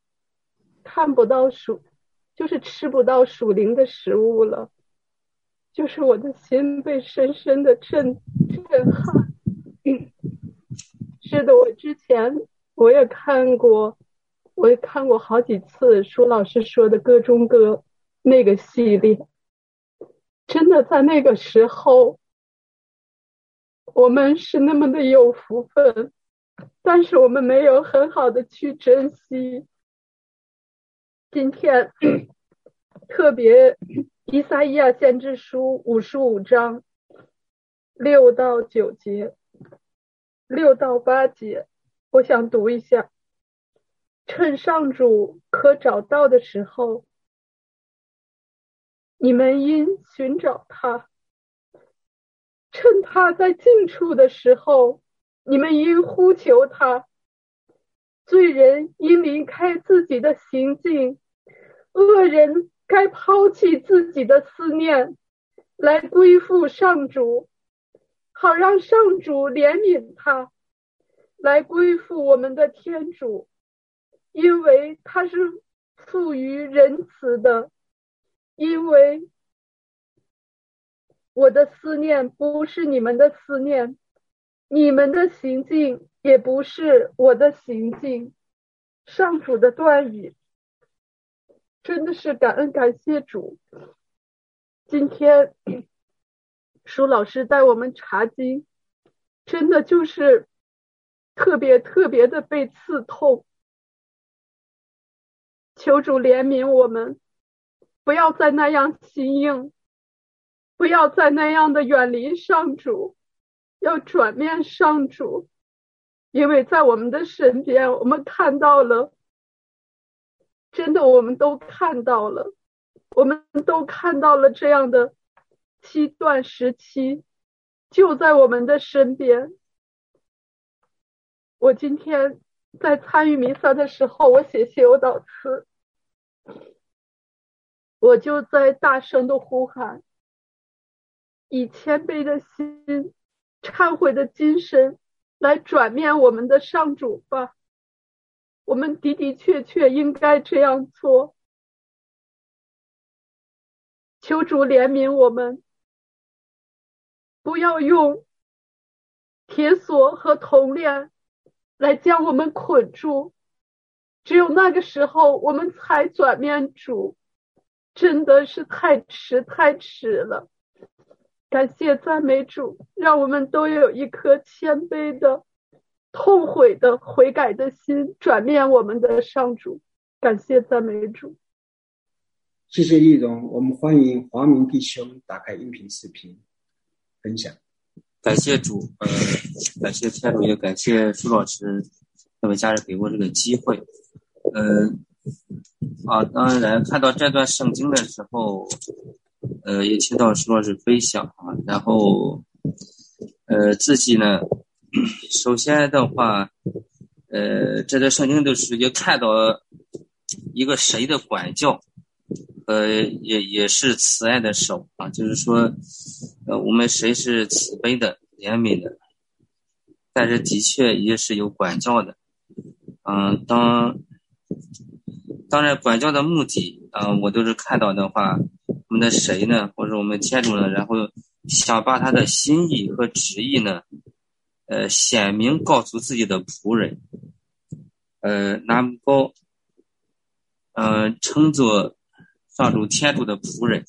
看不到属，就是吃不到属灵的食物了。 就是我的心被深深的震震撼。是的，我之前我也看过，我也看过好几次舒老师说的歌中歌那个系列。真的在那个时候，我们是那么的有福分，但是我们没有很好的去珍惜。今天特别以赛亚先知书五十五章六到九节，六到八节，我想读一下。趁上主可找到的时候，你们应寻找他；趁他在近处的时候，你们应呼求他。罪人应离开自己的行径，恶人该抛弃自己的思念，来归附上主，好让上主怜悯他，来归附我们的天主，因为他是富于仁慈的。因为我的思念不是你们的思念，你们的行径也不是我的行径。上主的断语，真的是感恩感谢主。今天舒老师带我们查经，真的就是特别特别的被刺痛。求主怜悯我们，不要再那样心硬，不要再那样的远离上主，要转面上主。因为在我们的身边，我们看到了，真的我们都看到了，我们都看到了这样的七段时期，就在我们的身边。我今天在参与弥撒的时候，我写修祷词，我就在大声的呼喊，以谦卑的心、忏悔的精神来转面我们的上主吧。我们的的确确应该这样做。求主怜悯我们，不要用铁锁和铜链来将我们捆住，只有那个时候我们才转面主，真的是太迟太迟了。感谢赞美主，让我们都有一颗谦卑的、痛悔的、悔改的心，转面我们的上主。感谢赞美主。 谢谢丽蓉，我们欢迎华明弟兄打开音频视频分享。 感谢主，呃，感谢天主，也感谢舒老师各位家人给我这个机会。呃，啊，当然看到这段圣经的时候，呃，也听到舒老师分享啊，然后，呃，自己呢，首先的话，呃，这段圣经的时候也看到一个神的管教。呃，也也是慈爱的手啊，就是说，呃，我们神是慈悲的、怜悯的，但是的确也是有管教的。嗯、呃，当当然管教的目的啊、呃，我都是看到的话，我们的神呢，或者我们天主呢，然后想把他的心意和旨意呢，呃，显明告诉自己的仆人，呃，难保，呃，称作上主天主的仆人，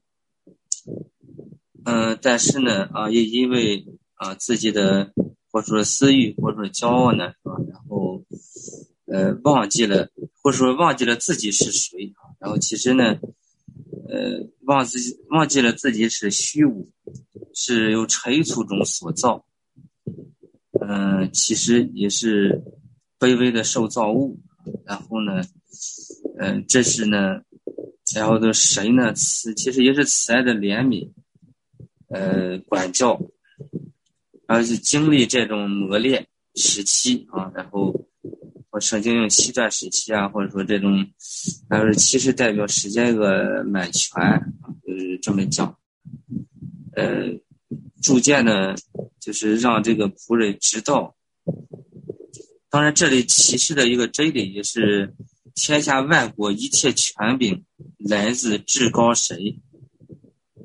嗯、呃，但是呢，啊，也因为啊自己的或者说私欲或者说骄傲呢，是吧？然后，呃，忘记了或者说忘记了自己是谁啊，然后其实呢，呃，忘自己忘记了自己是虚无，是由尘土中所造，嗯、呃，其实也是卑微的受造物，然后呢，嗯、呃，这是呢。然后的神呢，慈其实也是慈爱的怜悯，呃，管教，然后是经历这种磨练时期啊，然后我圣经用七段时期啊，或者说这种，还有其实代表时间一个满全啊，就是这么讲，呃，逐渐呢，就是让这个仆人知道，当然这里启示的一个真理也是。天下万国一切权柄来自至高神，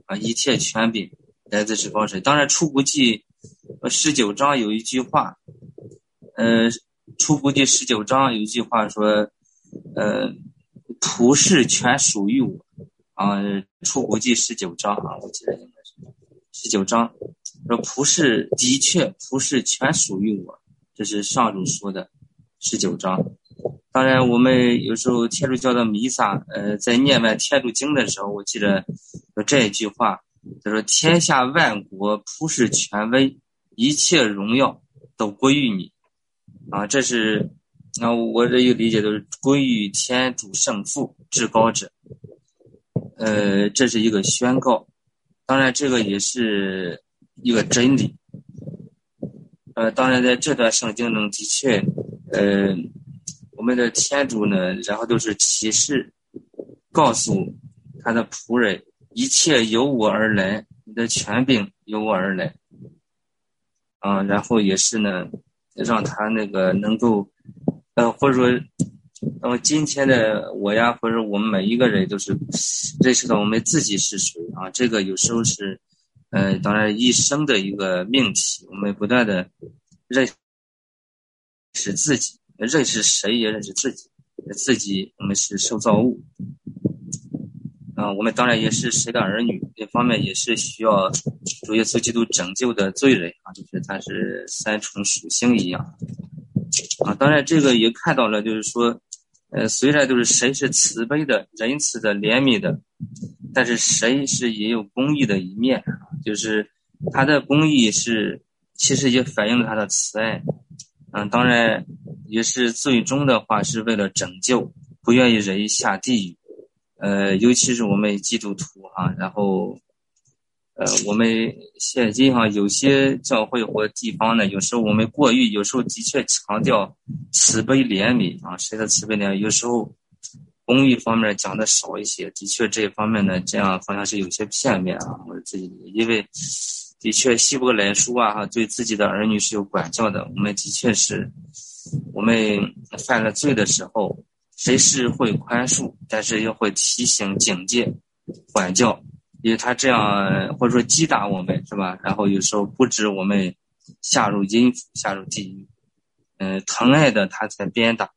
啊，一切权柄来自至高者。当然出谷记十九章有一句话，呃出谷记十九章有一句话说，呃仆事全属于我啊，出谷记十九章啊，我记得应该是十九章说仆事的确仆事全属于我，这是上主说的十九章。当然我们有时候天主教的弥撒呃，在念完天主经的时候，我记得有这一句话，他说天下万国仆事权威，一切荣耀都归于你啊，这是那我这一个理解都是归于天主圣父至高者，呃，这是一个宣告。当然这个也是一个真理，呃，当然在这段圣经中的确呃我们的天主呢，然后都是启示告诉他的仆人，一切由我而来，你的权柄由我而来啊，然后也是呢让他那个能够呃或者说呃今天的我呀，或者我们每一个人都是认识到我们自己是谁啊，这个有时候是呃当然一生的一个命题，我们不断的认识自己，认识谁也认识自己，自己我们是受造物啊、呃，我们当然也是谁的儿女，这方面也是需要主耶稣基督拯救的罪人啊，就是他是三重属性一样啊。当然这个也看到了，就是说呃，虽然都是谁是慈悲的、仁慈的、怜悯的，但是谁是也有公义的一面啊，就是他的公义是其实也反映了他的慈爱。嗯，当然也是最终的话是为了拯救，不愿意人下地狱。呃，尤其是我们基督徒啊，然后呃，我们现今哈有些教会或地方呢，有时候我们过于，有时候的确强调慈悲怜悯啊，谁的慈悲怜悯，有时候公益方面讲的少一些，的确这方面呢，这样好像是有些片面啊，我自己因为。的确希伯来书啊对自己的儿女是有管教的，我们的确是我们犯了罪的时候，谁是会宽恕，但是又会提醒警戒管教，因为他这样或者说击打我们是吧，然后有时候不止我们下入阴府下入地狱，嗯，疼爱的他才鞭打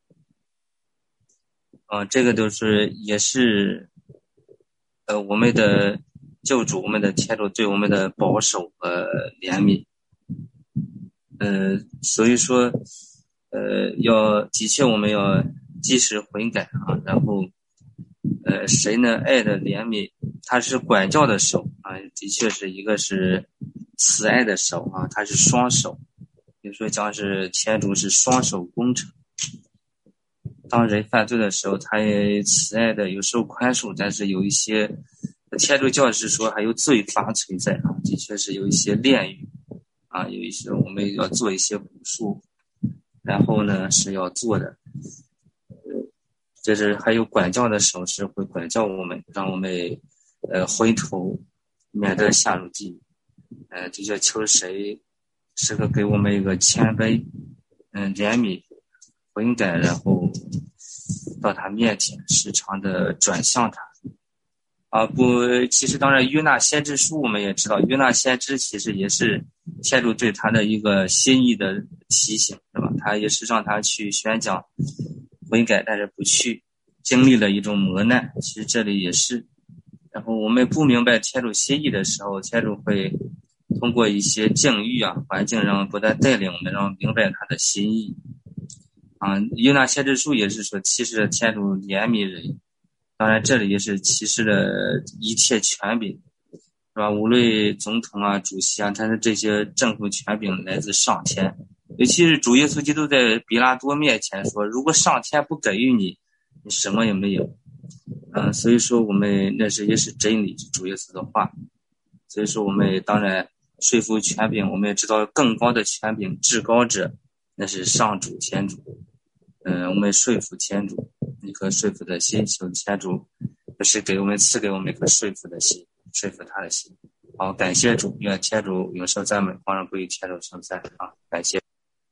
啊，这个都是也是呃我们的救主，我们的天主对我们的保守和怜悯，呃，所以说，呃，要的确我们要及时悔改啊，然后，呃，谁呢？爱的怜悯，他是管教的手啊，的确是一个是慈爱的手啊，他是双手，比如说讲是天主是双手工程。当人犯罪的时候，他也慈爱的，有时候宽恕，但是有一些。天主教是说还有罪罚存在啊，的确是有一些炼狱啊，有一些我们要做一些补赎，然后呢是要做的，呃，就是还有管教的手势会管教我们，让我们呃回头，免得下入地狱。呃，的确求谁时刻给我们一个谦卑，嗯，怜悯、悔改，然后到他面前，时常的转向他。啊不，其实当然约纳先知书我们也知道，约纳先知其实也是天主对他的一个心意的提醒，是吧？他也是让他去宣讲悔改，但是不去，经历了一种磨难，其实这里也是。然后我们不明白天主心意的时候，天主会通过一些境遇啊环境，让不断带领我们，让我们明白他的心意啊。约纳先知书也是说，其实天主怜悯人，当然这里也是启示了一切权柄，是吧？无论总统啊、主席啊，他的这些政府权柄来自上天，尤其是主耶稣基督在比拉多面前说，如果上天不给予你，你什么也没有。嗯、呃，所以说我们那是也是真理，主耶稣的话。所以说我们当然说服权柄，我们也知道更高的权柄至高者，那是上主天主。嗯、呃，我们说服天主一颗说服的心，求天主就是给我们赐给我们一颗说服的心，说服他的心。好，感谢主，愿天主永受赞美，皇上归于天主圣赞啊！感谢，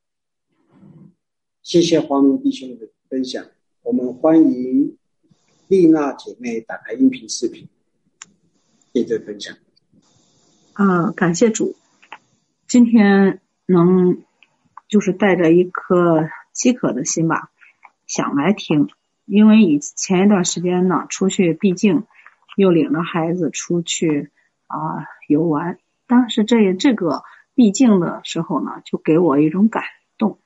谢谢黄明弟兄的分享。我们欢迎丽娜姐妹打开音频视频，接着分享。 啊，感谢主，今天能就是带着一颗饥渴的心吧，想来听。因为以前一段时间呢，出去毕竟又领着孩子出去啊游玩，当时这这个毕竟的时候呢，就给我一种感动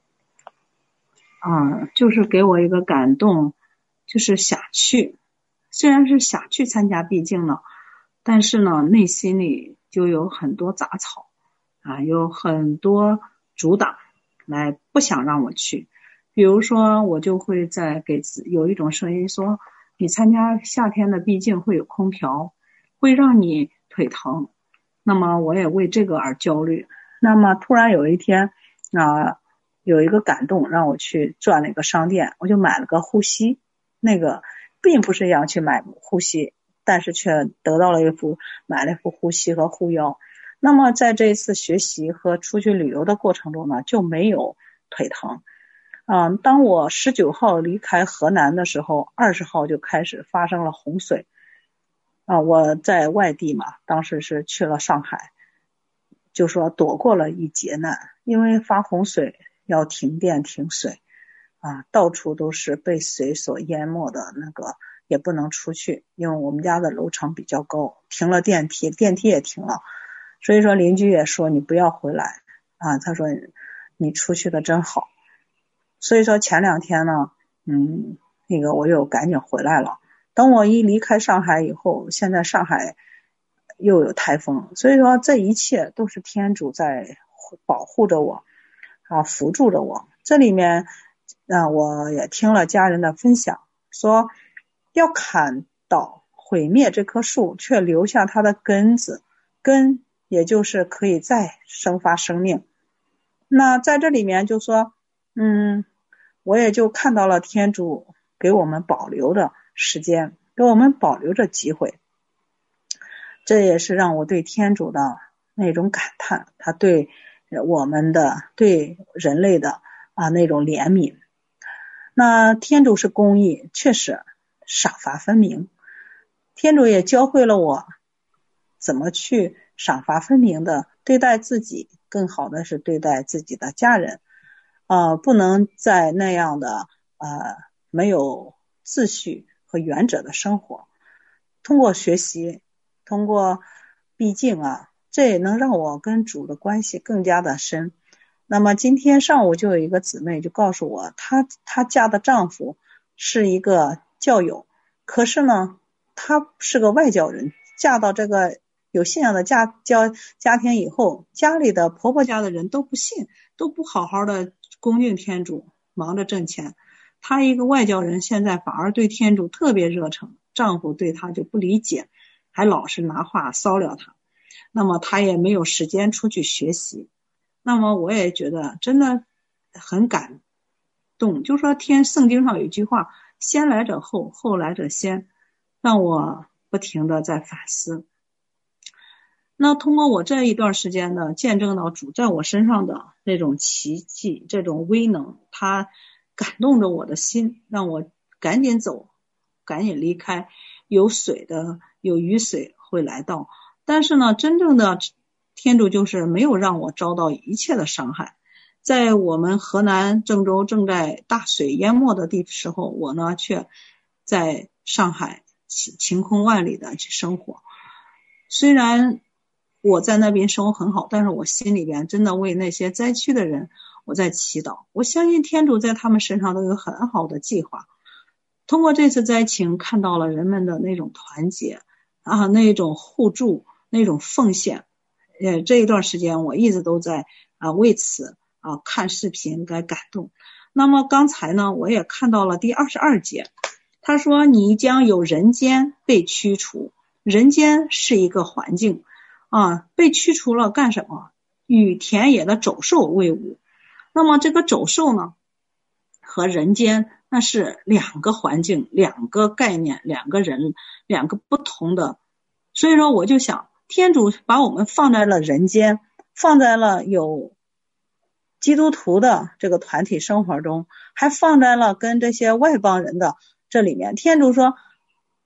啊，就是给我一个感动，就是想去，虽然是想去参加毕竟呢，但是呢，内心里就有很多杂草啊，有很多阻挡来不想让我去。比如说我就会在给有一种声音说，你参加夏天的毕竟会有空调，会让你腿疼，那么我也为这个而焦虑。那么突然有一天啊，有一个感动让我去转了一个商店，我就买了个护膝，那个并不是要去买护膝，但是却得到了一副买了一副护膝和护腰。那么在这一次学习和出去旅游的过程中呢，就没有腿疼。嗯，当我十九号离开河南的时候，二十号就开始发生了洪水。啊，我在外地嘛，当时是去了上海，就说躲过了一劫难，因为发洪水要停电停水啊，到处都是被水所淹没的那个，也不能出去，因为我们家的楼层比较高，停了电梯，电梯也停了，所以说邻居也说你不要回来啊，他说你出去的真好。所以说前两天呢，嗯，那个我又赶紧回来了。等我一离开上海以后，现在上海又有台风，所以说这一切都是天主在保护着我啊，扶助着我。这里面啊，我也听了家人的分享，说要砍倒毁灭这棵树，却留下它的根子，根也就是可以再生发生命。那在这里面就说，嗯。我也就看到了天主给我们保留的时间，给我们保留着机会，这也是让我对天主的那种感叹，他对我们的对人类的啊那种怜悯。那天主是公义，确实赏罚分明，天主也教会了我怎么去赏罚分明的对待自己，更好的是对待自己的家人。呃，不能在那样的呃没有秩序和原则的生活。通过学习，通过毕竟啊，这也能让我跟主的关系更加的深。那么今天上午就有一个姊妹就告诉我，她她嫁的丈夫是一个教友，可是呢，她是个外教人，嫁到这个有信仰的家家家庭以后，家里的婆婆家的人都不信，都不好好的恭敬天主，忙着挣钱。她一个外教人，现在反而对天主特别热诚，丈夫对她就不理解，还老是拿话骚扰她，那么她也没有时间出去学习。那么我也觉得真的很感动，就说天圣经上有一句话，先来者后，后来者先，让我不停的在反思。那通过我这一段时间呢，见证到主在我身上的那种奇迹，这种威能，它感动着我的心，让我赶紧走，赶紧离开。有水的，有雨水会来到，但是呢，真正的天主就是没有让我遭到一切的伤害。在我们河南郑州正在大水淹没的地时候，我呢却在上海晴空万里的去生活。虽然我在那边生活很好，但是我心里边真的为那些灾区的人我在祈祷，我相信天主在他们身上都有很好的计划。通过这次灾情看到了人们的那种团结啊，那种互助，那种奉献。呃，这一段时间我一直都在啊为此啊看视频该感动。那么刚才呢，我也看到了第二十二节，他说你将有人间被驱除，人间是一个环境啊，被驱除了干什么？与田野的走兽为伍。那么这个走兽呢和人间那是两个环境，两个概念，两个人，两个不同的。所以说我就想，天主把我们放在了人间，放在了有基督徒的这个团体生活中，还放在了跟这些外邦人的这里面。天主说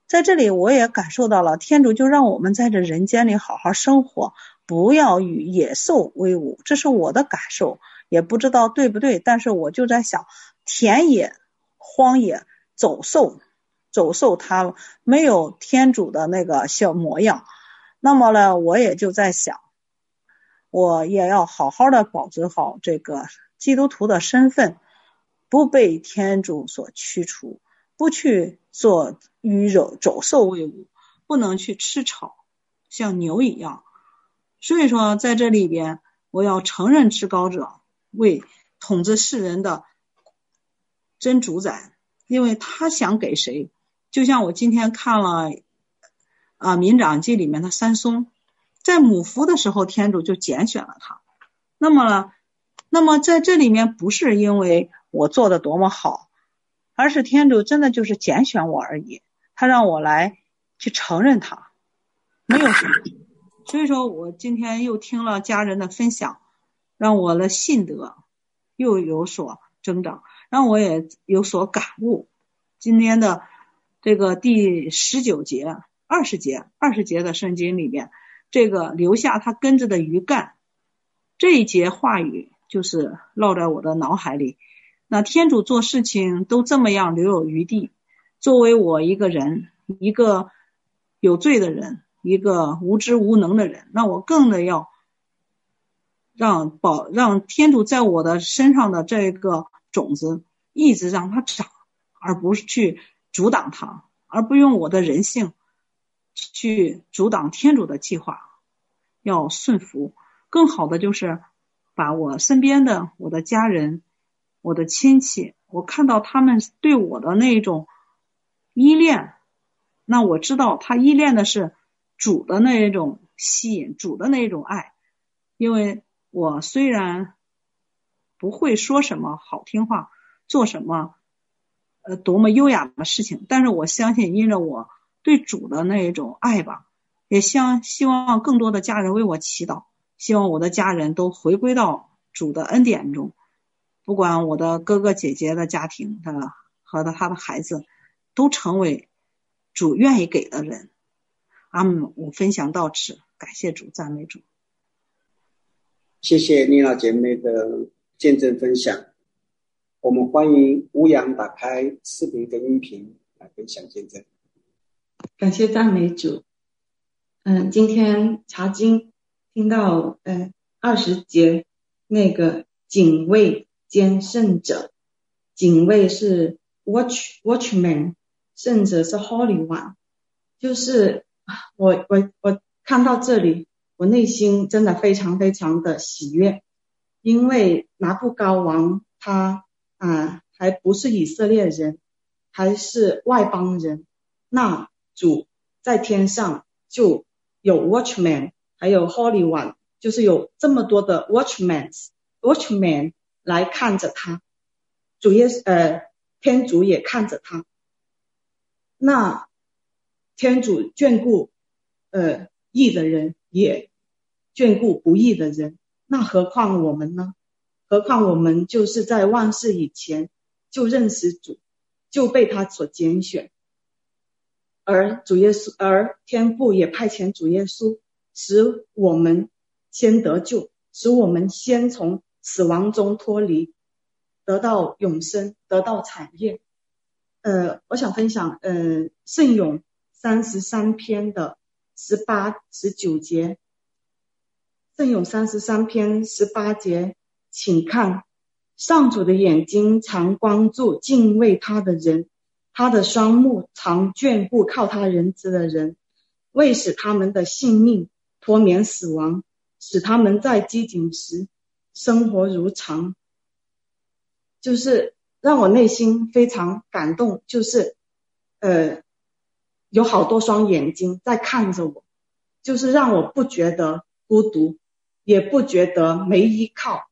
在这里我也感受到了，天主就让我们在这人间里好好生活，不要与野兽为伍，这是我的感受，也不知道对不对，但是我就在想，田野荒野走兽走兽它没有天主的那个小模样，那么呢我也就在想，我也要好好的保存好这个基督徒的身份，不被天主所驱除，不去做与走兽为伍，不能去吃草像牛一样。所以说在这里边我要承认至高者为统治世人的真主宰，因为他想给谁，就像我今天看了啊《民长记》里面的三松，在母服的时候天主就拣选了他，那么呢那么在这里面不是因为我做的多么好，而是天主真的就是拣选我而已，他让我来去承认他，没有什么。所以说我今天又听了家人的分享，让我的信德又有所增长，让我也有所感悟。今天的这个第十九节二十节二十节的圣经里面，这个留下他根子的余干，这一节话语就是烙在我的脑海里。那天主做事情都这么样留有余地，作为我一个人，一个有罪的人，一个无知无能的人，那我更的要让保让天主在我的身上的这个种子一直让它长，而不是去阻挡它，而不用我的人性去阻挡天主的计划，要顺服。更好的就是把我身边的我的家人，我的亲戚，我看到他们对我的那种依恋，那我知道他依恋的是主的那一种吸引，主的那一种爱。因为我虽然不会说什么好听话，做什么呃多么优雅的事情，但是我相信因着我对主的那一种爱吧，也希希望更多的家人为我祈祷，希望我的家人都回归到主的恩典中，不管我的哥哥姐姐的家庭的和他的孩子都成为主愿意给的人。阿们。我分享到此，感谢主，赞美主。 谢谢妮娜姐妹的见证分享。我们欢迎吴阳打开视频跟音频来分享见证。 感谢赞美主。嗯，今天查经听到呃二十节那个警卫兼圣者，警卫是 watch watchman， 圣者是 Holy One。 就是我我我看到这里，我内心真的非常非常的喜悦，因为拿布高王他啊、呃、还不是以色列人，还是外邦人，那主在天上就有 watchman 还有 Holy One， 就是有这么多的 watchman watchman 来看着他，主也呃天主也看着他。那天主眷顾呃义的人，也眷顾不义的人，那何况我们呢？何况我们就是在万世以前就认识主，就被他所拣选，而主耶稣而天父也派遣主耶稣，使我们先得救，使我们先从死亡中脱离，得到永生，得到产业。呃，我想分享呃圣咏三十三篇的十八、十九节。圣咏三十三篇十八节，请看，上主的眼睛常关注敬畏他的人，他的双目常眷顾靠他仁慈的人，为使他们的性命脱免死亡，使他们在饥馑时生活如常。就是让我内心非常感动，就是呃有好多双眼睛在看着我，就是让我不觉得孤独，也不觉得没依靠。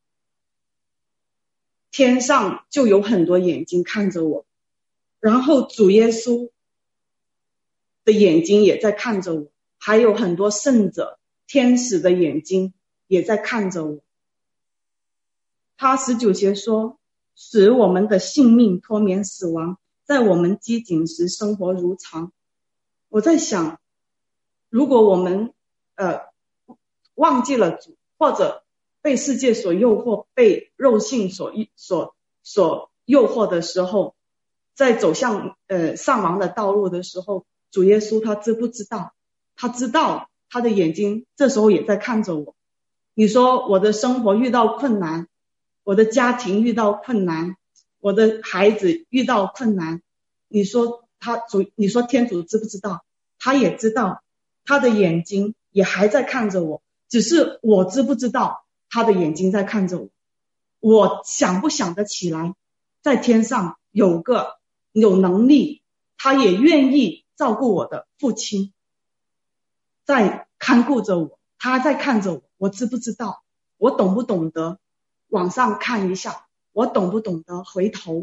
天上就有很多眼睛看着我，然后主耶稣的眼睛也在看着我，还有很多圣者天使的眼睛也在看着我。他十九节说，使我们的性命脱免死亡，在我们饥馑时生活如常。 我在想，如果我们呃忘记了主，或者被世界所诱惑，被肉性所所所诱惑的时候，在走向呃丧亡的道路的时候，主耶稣他知不知道？他知道，他的眼睛这时候也在看着我。你说我的生活遇到困难，我的家庭遇到困难，我的孩子遇到困难，你说他主，你说天主知不知道？他也知道，他的眼睛也还在看着我，只是我知不知道他的眼睛在看着我？我想不想得起来，在天上有个有能力，他也愿意照顾我的父亲，在看顾着我，他在看着我，我知不知道？我懂不懂得往上看一下？我懂不懂得回头？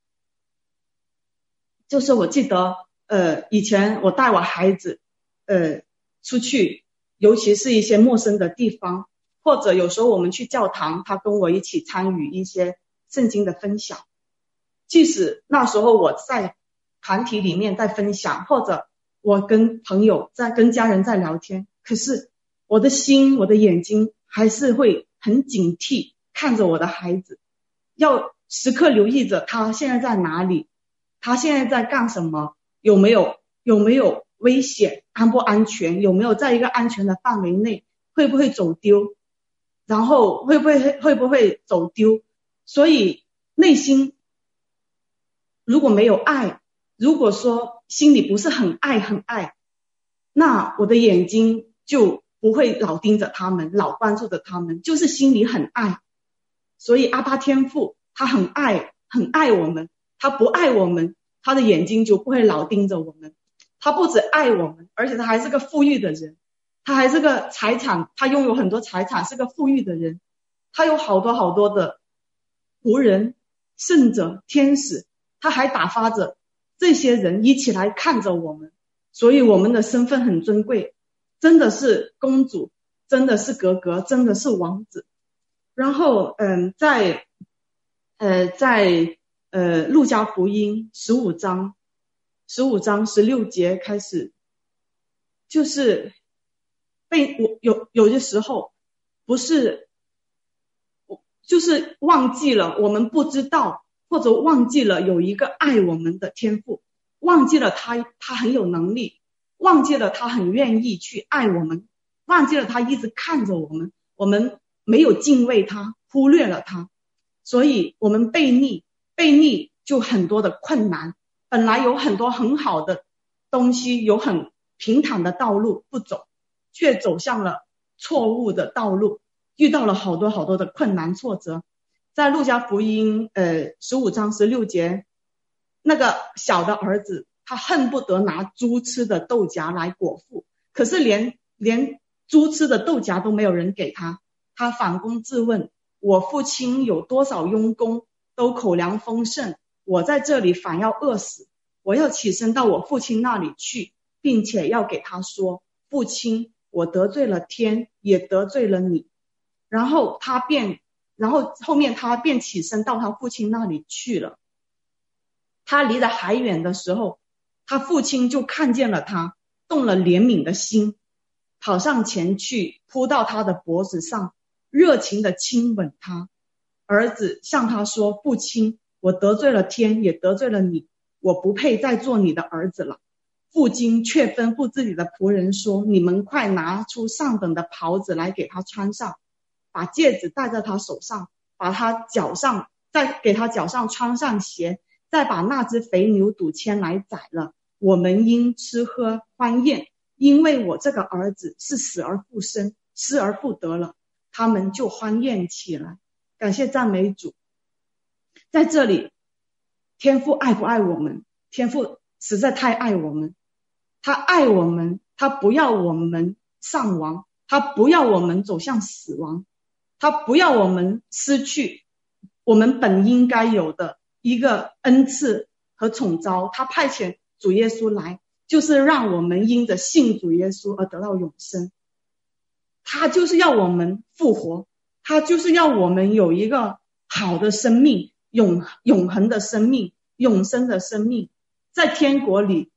就是我记得呃，以前我带我孩子呃出去，尤其是一些陌生的地方，或者有时候我们去教堂，他跟我一起参与一些圣经的分享。即使那时候我在团体里面在分享，或者我跟朋友在跟家人在聊天，可是我的心我的眼睛还是会很警惕看着我的孩子，要时刻留意着他现在在哪里，他现在在干什么，有没有有没有危险，安不安全，有没有在一个安全的范围内，会不会走丢，然后会不会会不会走丢。所以内心如果没有爱，如果说心里不是很爱很爱，那我的眼睛就不会老盯着他们，老关注着他们，就是心里很爱。所以阿爸天父他很爱很爱我们，他不爱我们，他的眼睛就不会老盯着我们。他不止爱我们，而且他还是个富裕的人，他还是个财产，他拥有很多财产，是个富裕的人，他有好多好多的仆人、圣者、天使，他还打发着这些人一起来看着我们。所以我们的身份很尊贵，真的是公主，真的是格格，真的是王子。然后嗯，在呃在呃路加福音十五章十五章十六节开始，就是被我有有些时候不是就是忘记了，我们不知道，或者忘记了有一个爱我们的天父，忘记了他他很有能力，忘记了他很愿意去爱我们，忘记了他一直看着我们，我们没有敬畏他，忽略了他，所以我们悖逆，悖逆就很多的困难。本来有很多很好的东西，有很平坦的道路不走，却走向了错误的道路，遇到了好多好多的困难挫折。在路加福音呃十五章十六节，那个小的儿子他恨不得拿猪吃的豆荚来果腹，可是连连猪吃的豆荚都没有人给他，他反躬自问，我父亲有多少佣工都口粮丰盛，我在这里反要饿死，我要起身到我父亲那里去，并且要给他说，父亲，我得罪了天，也得罪了你。然后他便然后后面他便起身到他父亲那里去了。他离得还远的时候，他父亲就看见了他，动了怜悯的心，跑上前去扑到他的脖子上，热情地亲吻他。儿子向他说，父亲，我得罪了天，也得罪了你，我不配再做你的儿子了。父亲却吩咐自己的仆人说，你们快拿出上等的袍子来给他穿上，把戒指戴在他手上，把他脚上再给他脚上穿上鞋，再把那只肥牛犊牵来宰了，我们应吃喝欢宴，因为我这个儿子是死而复生，失而复得了。他们就欢宴起来。感谢赞美主。在这里，天父爱不爱我们？天父实在太爱我们，他爱我们，他不要我们丧亡，他不要我们走向死亡，他不要我们失去我们本应该有的一个恩赐和宠召。他派遣主耶稣来，就是让我们因着信主耶稣而得到永生。他就是要我们复活，他就是要我们有一个好的生命，永永恒的生命，永生的生命。在天国里，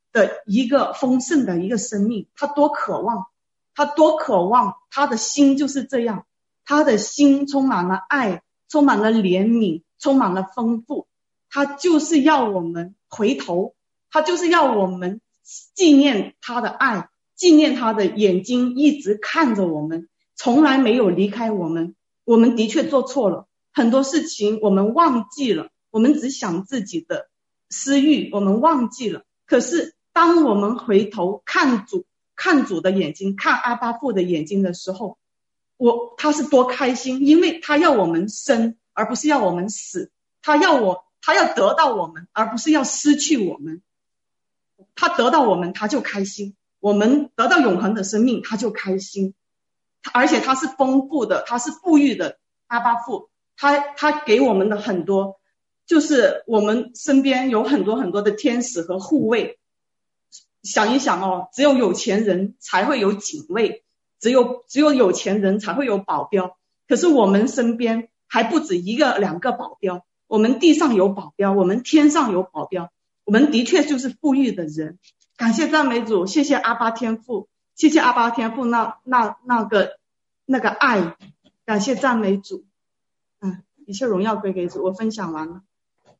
的一个丰盛的一个生命，他多渴望，他多渴望，他的心就是这样，他的心充满了爱，充满了怜悯，充满了丰富，他就是要我们回头，他就是要我们纪念他的爱，纪念他的眼睛一直看着我们，从来没有离开我们。我们的确做错了很多事情，我们忘记了，我们只想自己的私欲，我们忘记了。可是当我们回头看主，看主的眼睛，看阿爸父的眼睛的时候，我他是多开心，因为他要我们生，而不是要我们死，他要我他要得到我们，而不是要失去我们。他得到我们他就开心，我们得到永恒的生命他就开心，而且他是丰富的，他是富裕的阿爸父，他他给我们的很多，就是我们身边有很多很多的天使和护卫。想一想哦，只有有钱人才会有警卫，只有只有有钱人才会有保镖，可是我们身边还不止一个两个保镖，我们地上有保镖，我们天上有保镖，我们的确就是富裕的人。感谢赞美主，谢谢阿爸天父，谢谢阿爸天父那那那个那个爱，感谢赞美主。嗯，一切荣耀归给主。我分享完了。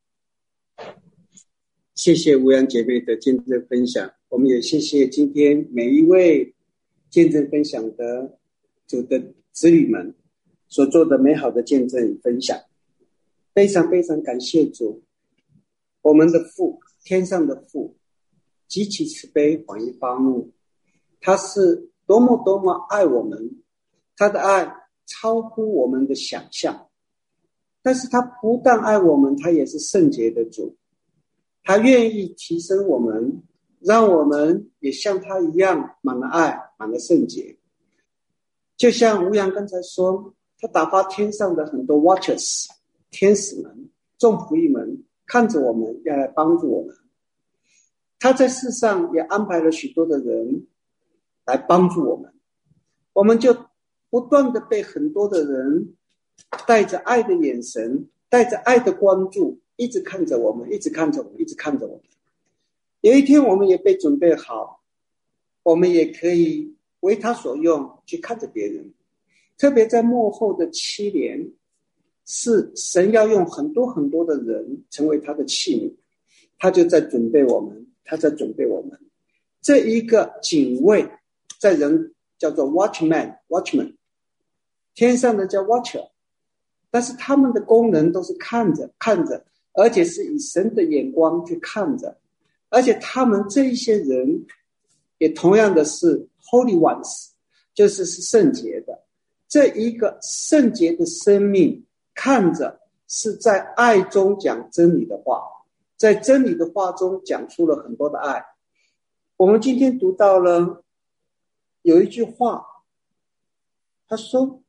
谢谢吴阳姐妹的见证分享，我们也谢谢今天每一位见证分享的主的子女们所做的美好的见证与分享，非常非常感谢主，我们的父，天上的父，极其慈悲，广于发怒，他是多么多么爱我们，他的爱超乎我们的想象，但是他不但爱我们，他也是圣洁的主，他愿意提升我们，让我们也像他一样满了爱，满了圣洁。就像吴阳刚才说，他打发天上的很多 watchers 天使们，众仆役们看着我们，要来帮助我们。他在世上也安排了许多的人来帮助我们，我们就不断的被很多的人带着爱的眼神，带着爱的关注，一直看着我们，一直看着我们，一直看着我们。有一天我们也被准备好，我们也可以为他所用，去看着别人。特别在末后的七年，是神要用很多很多的人成为他的器皿，他就在准备我们，他在准备我们。这一个警卫，在人叫做 watchman watchman， 天上的叫 watcher， 但是他们的功能都是看着看着，而且是以神的眼光去看着，而且他们这一些人也同样的是 holy ones， 就是是圣洁的。这一个圣洁的生命看着是在爱中讲真理的话，在真理的话中讲出了很多的爱。我们今天读到了有一句话，他说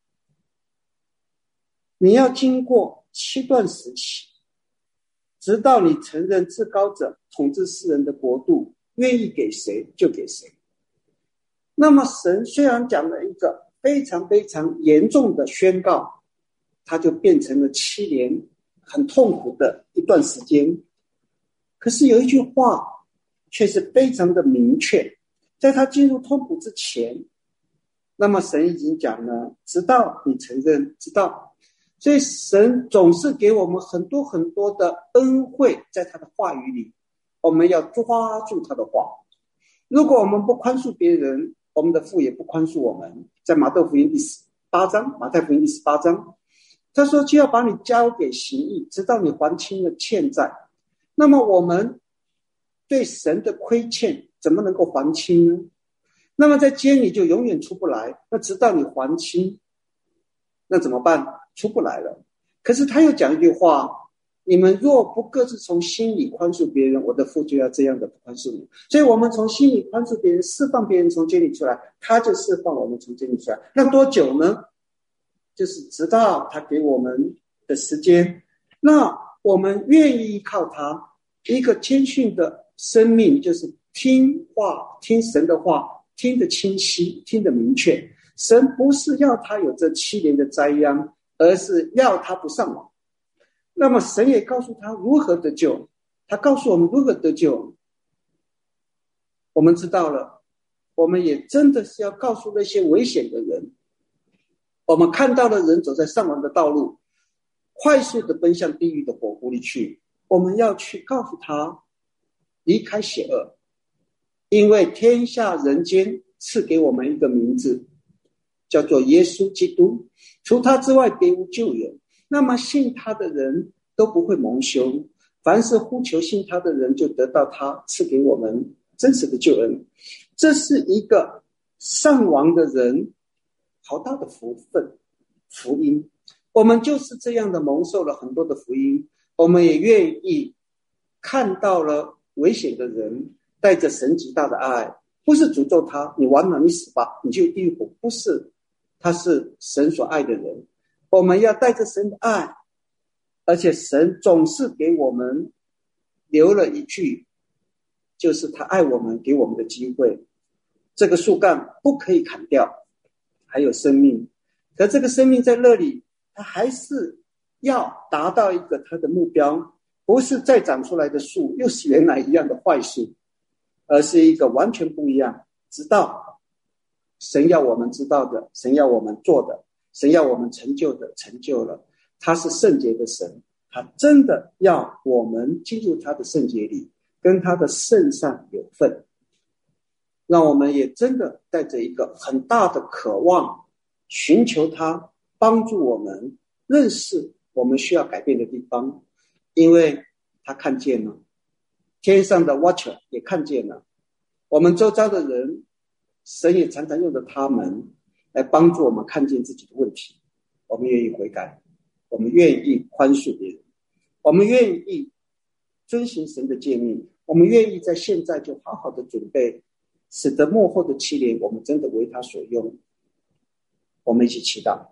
你要经过七段时期，直到你承认至高者统治世人的国度，愿意给谁就给谁。那么神虽然讲了一个非常非常严重的宣告，它就变成了七年很痛苦的一段时间，可是有一句话却是非常的明确，在他进入痛苦之前，那么神已经讲了，直到你承认，直到。所以神总是给我们很多很多的恩惠，在他的话语里，我们要抓住他的话。如果我们不宽恕别人，我们的父也不宽恕我们。在马太福音第十八章，马太福音第十八章，他说就要把你交给刑役，直到你还清了欠债。那么我们对神的亏欠怎么能够还清呢？那么在监里就永远出不来，那直到你还清，那怎么办？出不来了。可是他又讲一句话，你们若不各自从心里宽恕别人，我的父就要这样的宽恕你。所以我们从心里宽恕别人，释放别人从监里出来，他就释放我们从监里出来。那多久呢？就是直到他给我们的时间。那我们愿意依靠他，一个谦逊的生命，就是听话，听神的话，听得清晰，听得明确。神不是要他有这七年的灾殃，而是要他不上网。那么神也告诉他如何得救，他告诉我们如何得救。 我们知道了，我们也真的是要告诉那些危险的人，我们看到了人走在上亡的道路，快速的奔向地狱的火湖里去，我们要去告诉他离开邪恶，因为天下人间赐给我们一个名字，叫做耶稣基督，除他之外别无救援。那么信他的人都不会蒙羞，凡是呼求信他的人就得到他赐给我们真实的救恩。这是一个上亡的人好大的福分福音，我们就是这样的蒙受了很多的福音，我们也愿意看到了危险的人带着神极大的爱，不是诅咒他你完了你死吧你就地狱火，不是，他是神所爱的人，我们要带着神的爱，而且神总是给我们留了一句，就是他爱我们给我们的机会，这个树干不可以砍掉，还有生命，可这个生命在那里他还是要达到一个他的目标，不是再长出来的树又是原来一样的坏树，而是一个完全不一样，直到神要我们知道的，神要我们做的，神要我们成就的成就了。他是圣洁的神，他真的要我们进入他的圣洁里，跟他的圣上有份，让我们也真的带着一个很大的渴望，寻求他帮助我们认识我们需要改变的地方，因为他看见了，天上的 Watcher 也看见了，我们周遭的人，神也常常用着他们来帮助我们看见自己的问题，我们愿意悔改，我们愿意宽恕别人，我们愿意遵行神的诫命，我们愿意在现在就好好的准备，使得末后的七年我们真的为他所用。我们一起祈祷。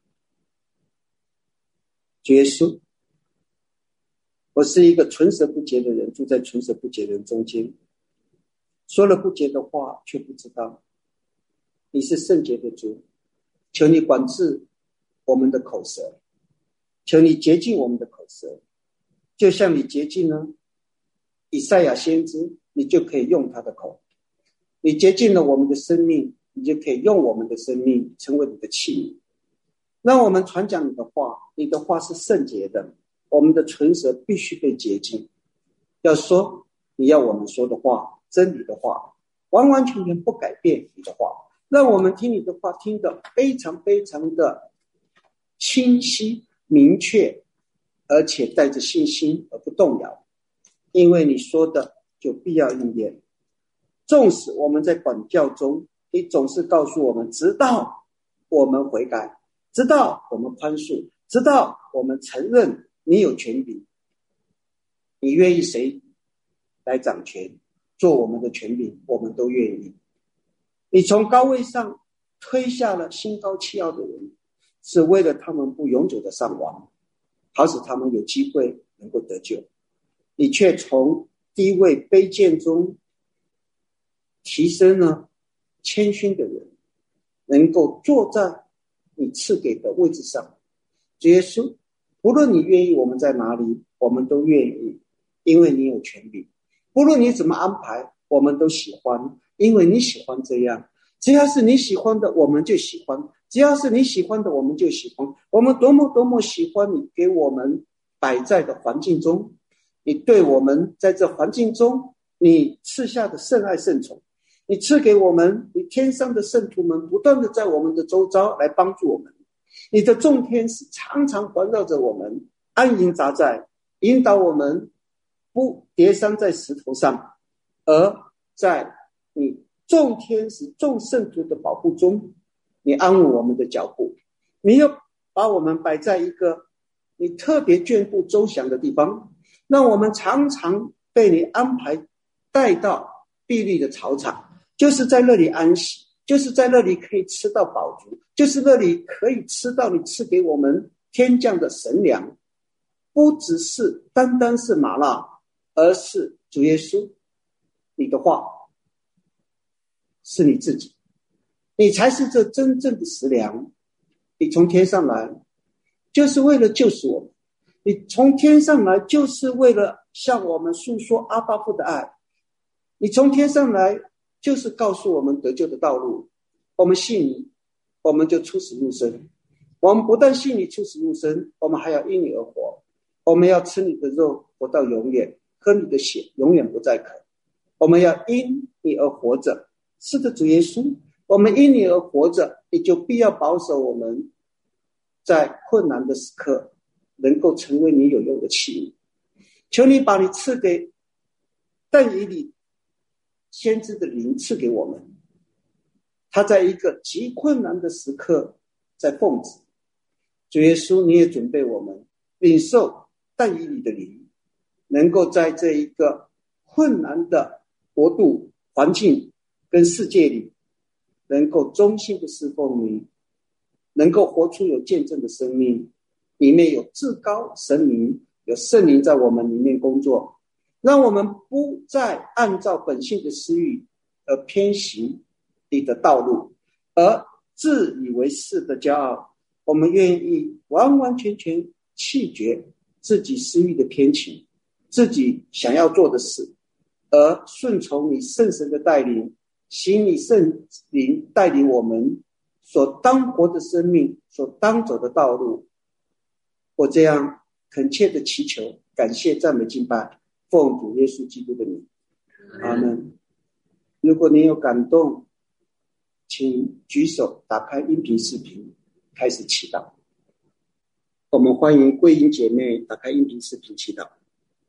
主耶稣，我是一个唇舌不洁的人，住在唇舌不洁的人中间，说了不洁的话却不知道你是圣洁的主，求你管制我们的口舌，求你洁净我们的口舌，就像你洁净了以赛亚先知，你就可以用他的口，你洁净了我们的生命，你就可以用我们的生命成为你的器皿，让我们传讲你的话，你的话是圣洁的，我们的唇舌必须被洁净，要说你要我们说的话，真理的话，完完全全不改变你的话，让我们听你的话听得非常非常的清晰明确，而且带着信心而不动摇，因为你说的就必要应验。纵使我们在管教中，你总是告诉我们，直到我们悔改，直到我们宽恕，直到我们承认你有权柄，你愿意谁来掌权做我们的权柄，我们都愿意。你从高位上推下了心高气傲的人，是为了他们不永久的上亡，好使他们有机会能够得救。你却从低位卑贱中提升了谦逊的人，能够坐在你赐给的位置上。主耶稣，不论你愿意我们在哪里，我们都愿意，因为你有权柄。不论你怎么安排，我们都喜欢，因为你喜欢这样。只要是你喜欢的，我们就喜欢；只要是你喜欢的，我们就喜欢。我们多么多么喜欢你给我们摆在的环境中，你对我们在这环境中你赐下的圣爱圣宠，你赐给我们你天上的圣徒们不断的在我们的周遭来帮助我们，你的众天使常常环绕着我们，安营扎寨，引导我们不跌伤在石头上，而在你众天使众圣徒的保护中，你安稳我们的脚步，你又把我们摆在一个你特别眷顾周详的地方，让我们常常被你安排带到碧绿的草场，就是在那里安息，就是在那里可以吃到饱足，就是那里可以吃到你赐给我们天降的神粮，不只是单单是麻辣，而是主耶稣你的话，是你自己，你才是这真正的食粮。你从天上来就是为了救赎我们，你从天上来就是为了向我们诉说阿爸父的爱，你从天上来就是告诉我们得救的道路。我们信你，我们就出死入生。我们不但信你出死入生，我们还要因你而活。我们要吃你的肉活到永远，喝你的血永远不再渴。我们要因你而活着。是的，主耶稣，我们因你而活着，你就必要保守我们在困难的时刻能够成为你有用的器皿。求你把你赐给但以理先知的灵赐给我们，他在一个极困难的时刻在奉旨。主耶稣，你也准备我们领受但以理的灵，能够在这一个困难的国度环境跟世界里，能够忠心的侍奉你，能够活出有见证的生命，里面有至高神明，有圣灵在我们里面工作，让我们不再按照本性的私欲而偏行你的道路，而自以为是的骄傲。我们愿意完完全全弃绝自己私欲的偏情，自己想要做的事，而顺从你圣神的带领，行你圣灵带领我们所当活的生命，所当走的道路。我这样恳切的祈求，感谢赞美敬拜，奉主耶稣基督的名，阿们。如果你有感动，请举手，打开音频视频，开始祈祷。我们欢迎桂英姐妹打开音频视频祈祷。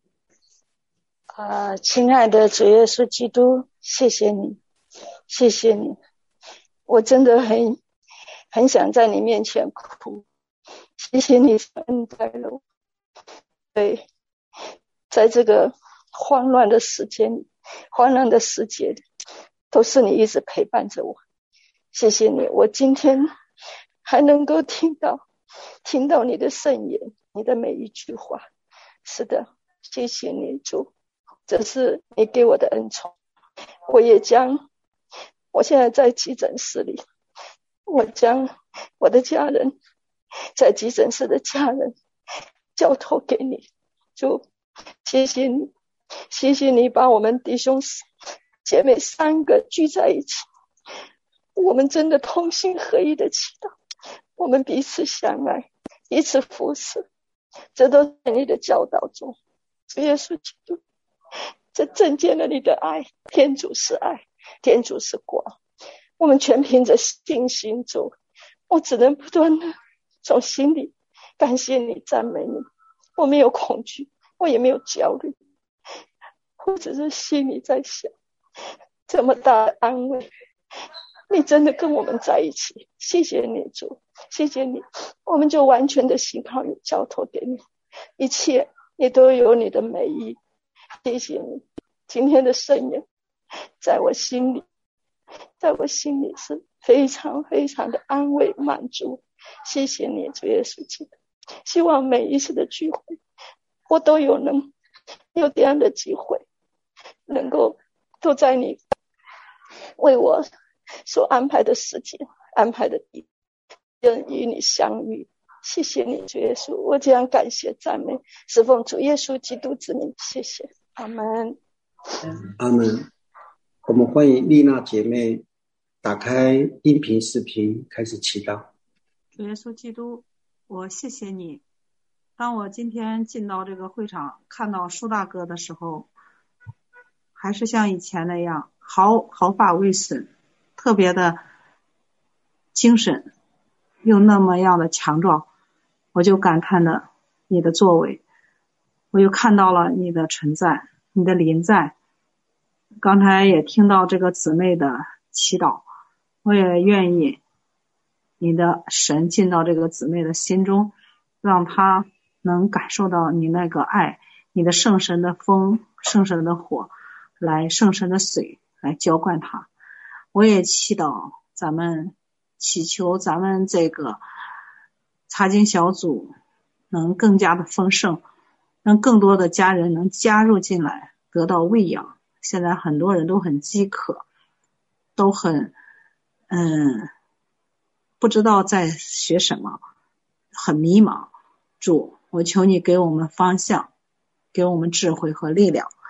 啊、呃，亲爱的主耶稣基督，谢谢你，谢谢你，我真的很很想在你面前哭，谢谢你恩待了我。对，在这个慌乱的时间，慌乱的世界，都是你一直陪伴着我。谢谢你，我今天还能够听到听到你的圣言，你的每一句话。是的，谢谢你主，这是你给我的恩宠。我也将我现在在急诊室里，我将我的家人，在急诊室的家人交托给你。主，谢谢你，谢谢你把我们弟兄姐妹三个聚在一起，我们真的同心合一的祈祷，我们彼此相爱，彼此扶持，这都在你的教导中。主耶稣基督，这证见了你的爱，天主是爱，天主是光，我们全凭着信心。主，我只能不断的从心里感谢你，赞美你。我没有恐惧，我也没有焦虑，我只是心里在想，这么大的安慰，你真的跟我们在一起。谢谢你主，谢谢你，我们就完全的信靠你，交托给你，一切你都有你的美意。谢谢你，今天的圣言在我心里在我心里是非常非常的安慰满足。谢谢你主耶稣基督，希望每一次的聚会我都有能有这样的机会，能够都在你为我所安排的时间安排的地点与你相遇。谢谢你主耶稣，我这样感谢赞美是奉主耶稣基督之名，谢谢，阿们， 阿们。我们欢迎丽娜姐妹打开音频视频开始祈祷。 主耶稣基督，我谢谢你，当我今天进到这个会场看到舒大哥的时候，还是像以前那样毫毫发未损，特别的精神又那么样的强壮，我就感叹了你的作为，我又看到了你的存在，你的临在。刚才也听到这个姊妹的祈祷，我也愿意你的神进到这个姊妹的心中，让她能感受到你那个爱，你的圣神的风，圣神的火，来圣神的水来浇灌她。我也祈祷咱们祈求咱们这个查经小组能更加的丰盛，让更多的家人能加入进来，得到喂养。现在很多人都很饥渴，都很嗯不知道在学什么，很迷茫。主，我求你给我们方向，给我们智慧和力量。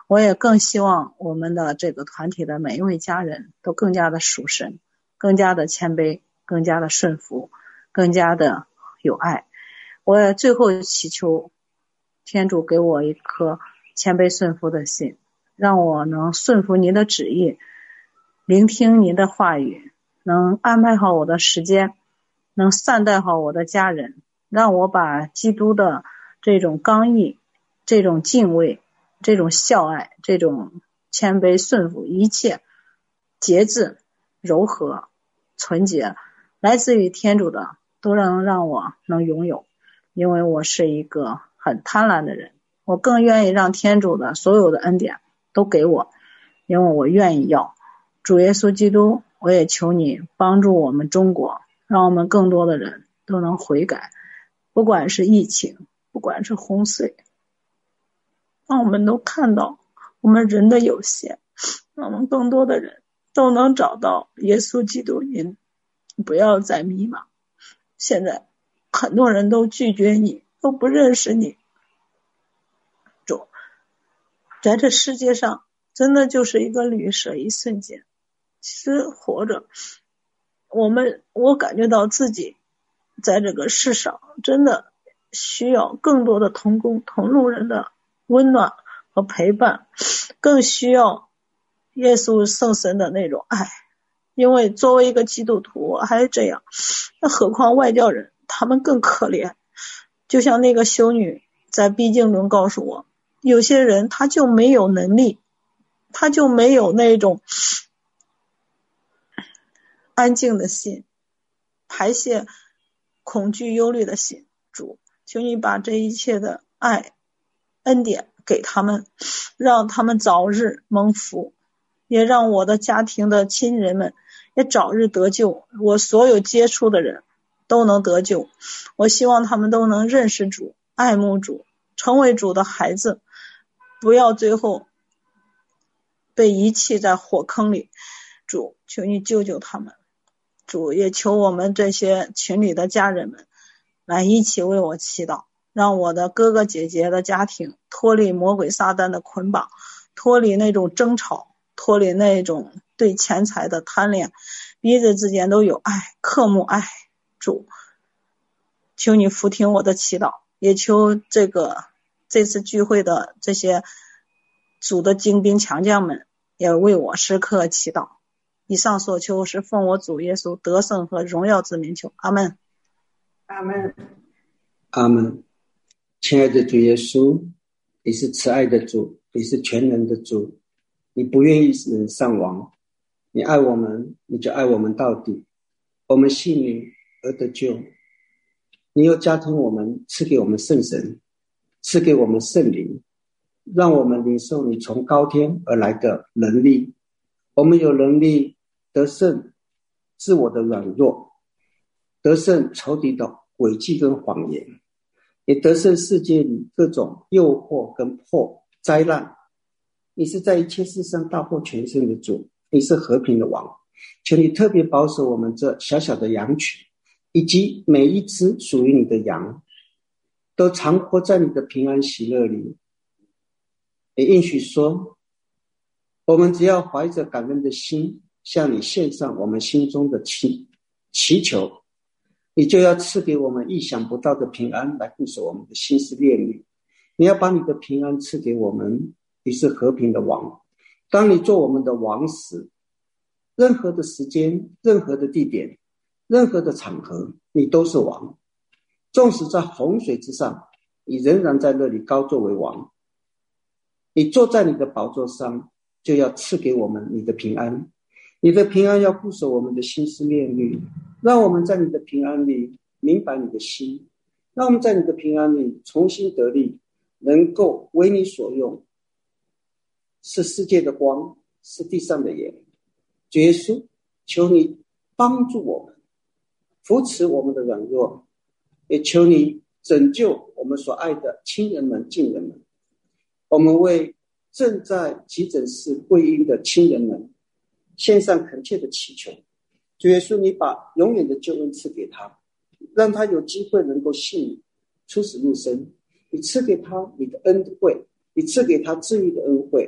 我也更希望我们的这个团体的每一位家人都更加的属神，更加的谦卑，更加的顺服，更加的有爱。我也最后祈求天主给我一颗谦卑顺服的心，让我能顺服您的旨意，聆听您的话语，能安排好我的时间，能善待好我的家人，让我把基督的这种刚毅，这种敬畏，这种孝爱，这种谦卑顺服，一切节制、柔和、纯洁，来自于天主的，都能让我能拥有。因为我是一个很贪婪的人，我更愿意让天主的所有的恩典都给我，因为我愿意要。主耶稣基督，我也求你帮助我们中国，让我们更多的人都能悔改，不管是疫情，不管是洪水，让我们都看到我们人的有限，让我们更多的人都能找到耶稣基督您，不要再迷茫。现在很多人都拒绝你，都不认识你。主，在这世界上真的就是一个旅舍，一瞬间。其实活着，我们我感觉到自己在这个世上真的需要更多的同工同路人的温暖和陪伴，更需要耶稣圣神的那种爱。因为作为一个基督徒我还是这样，那何况外教人，他们更可怜。就像那个修女在逼境中告诉我，有些人他就没有能力，他就没有那种安静的心，排泄恐惧忧虑的心。主，求你把这一切的爱恩典给他们，让他们早日蒙福，也让我的家庭的亲人们也早日得救，我所有接触的人都能得救。我希望他们都能认识主，爱慕主，成为主的孩子，不要最后被遗弃在火坑里。主，求你救救他们。主，也求我们这些群里的家人们来一起为我祈祷，让我的哥哥姐姐的家庭脱离魔鬼撒旦的捆绑，脱离那种争吵，脱离那种对钱财的贪恋，彼此之间都有爱，渴慕爱。主，求你俯听我的祈祷，也求这个这次聚会的这些主的精兵强将们也为我时刻祈祷。以上所求是奉我主耶稣得胜和荣耀之名求，阿们。 阿们。 阿们。亲爱的主耶稣，你是慈爱的主，你是全能的主，你不愿意人丧亡，你爱我们，你就爱我们到底，我们信你而得救。你又加添我们，赐给我们圣神，赐给我们圣灵，让我们领受你从高天而来的能力。我们有能力得胜自我的软弱，得胜仇敌的诡计跟谎言，也得胜世界里各种诱惑跟破灾难。你是在一切事上大获全胜的主，你是和平的王。求你特别保守我们这小小的羊群，以及每一只属于你的羊，都常活在你的平安喜乐里。也应许说，我们只要怀着感恩的心向你献上我们心中的祈祈求，你就要赐给我们意想不到的平安来护守我们的心思念虑。你要把你的平安赐给我们，你是和平的王。当你做我们的王时，任何的时间，任何的地点，任何的场合，你都是王。纵使在洪水之上，你仍然在那里高坐为王。你坐在你的宝座上，就要赐给我们你的平安。你的平安要固守我们的心思念虑，让我们在你的平安里明白你的心，让我们在你的平安里重新得力，能够为你所用，是世界的光，是地上的盐。主耶稣，求你帮助我们，扶持我们的软弱，也求你拯救我们所爱的亲人们近人们。我们为正在急诊室归因的亲人们献上恳切的祈求。主耶稣，你把永远的救恩赐给他，让他有机会能够信你，出死入生。你赐给他你的恩惠，你赐给他治愈的恩惠，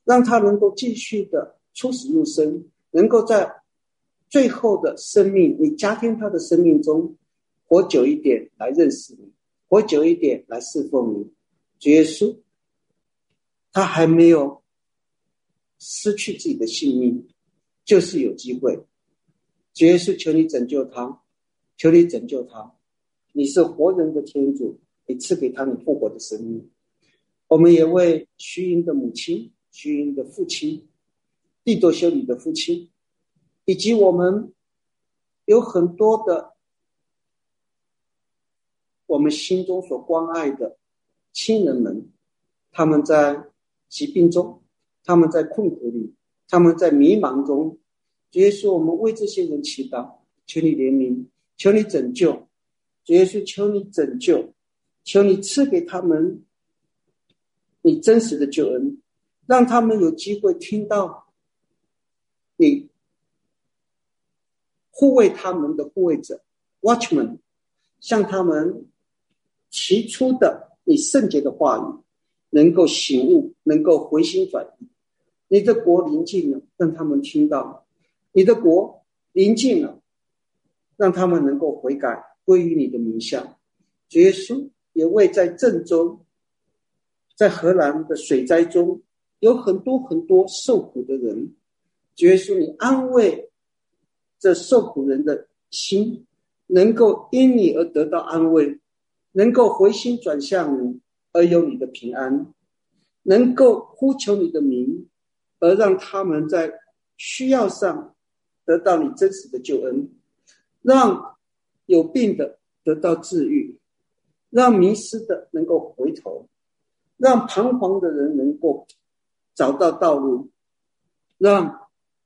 让他能够继续的出死入生，能够在最后的生命，你加添他的生命中活久一点来认识你，活久一点来侍奉你。主耶稣，他还没有失去自己的性命，就是有机会。主耶稣，求你拯救他，求你拯救他，你是活人的天主，你赐给他你复活的生命。我们也为徐英的母亲、徐英的父亲、蒂多修女的父亲，以及我们有很多的我们心中所关爱的亲人们，他们在疾病中，他们在困苦里，他们在迷茫中。主耶稣，我们为这些人祈祷，求你怜悯，求你拯救。主耶稣，求你拯救，求你赐给他们你真实的救恩，让他们有机会听到你护卫他们的护卫者 Watchman 向他们提出的你圣洁的话语能够醒悟，能够回心转意。你的国临近了，让他们听到你的国临近了，让他们能够悔改归于你的名下。主耶稣，也为在郑州，在荷兰的水灾中有很多很多受苦的人，主耶稣，你安慰这受苦人的心，能够因你而得到安慰，能够回心转向你而有你的平安，能够呼求你的名而让他们在需要上得到你真实的救恩，让有病的得到治愈，让迷失的能够回头，让彷徨的人能够找到道路，让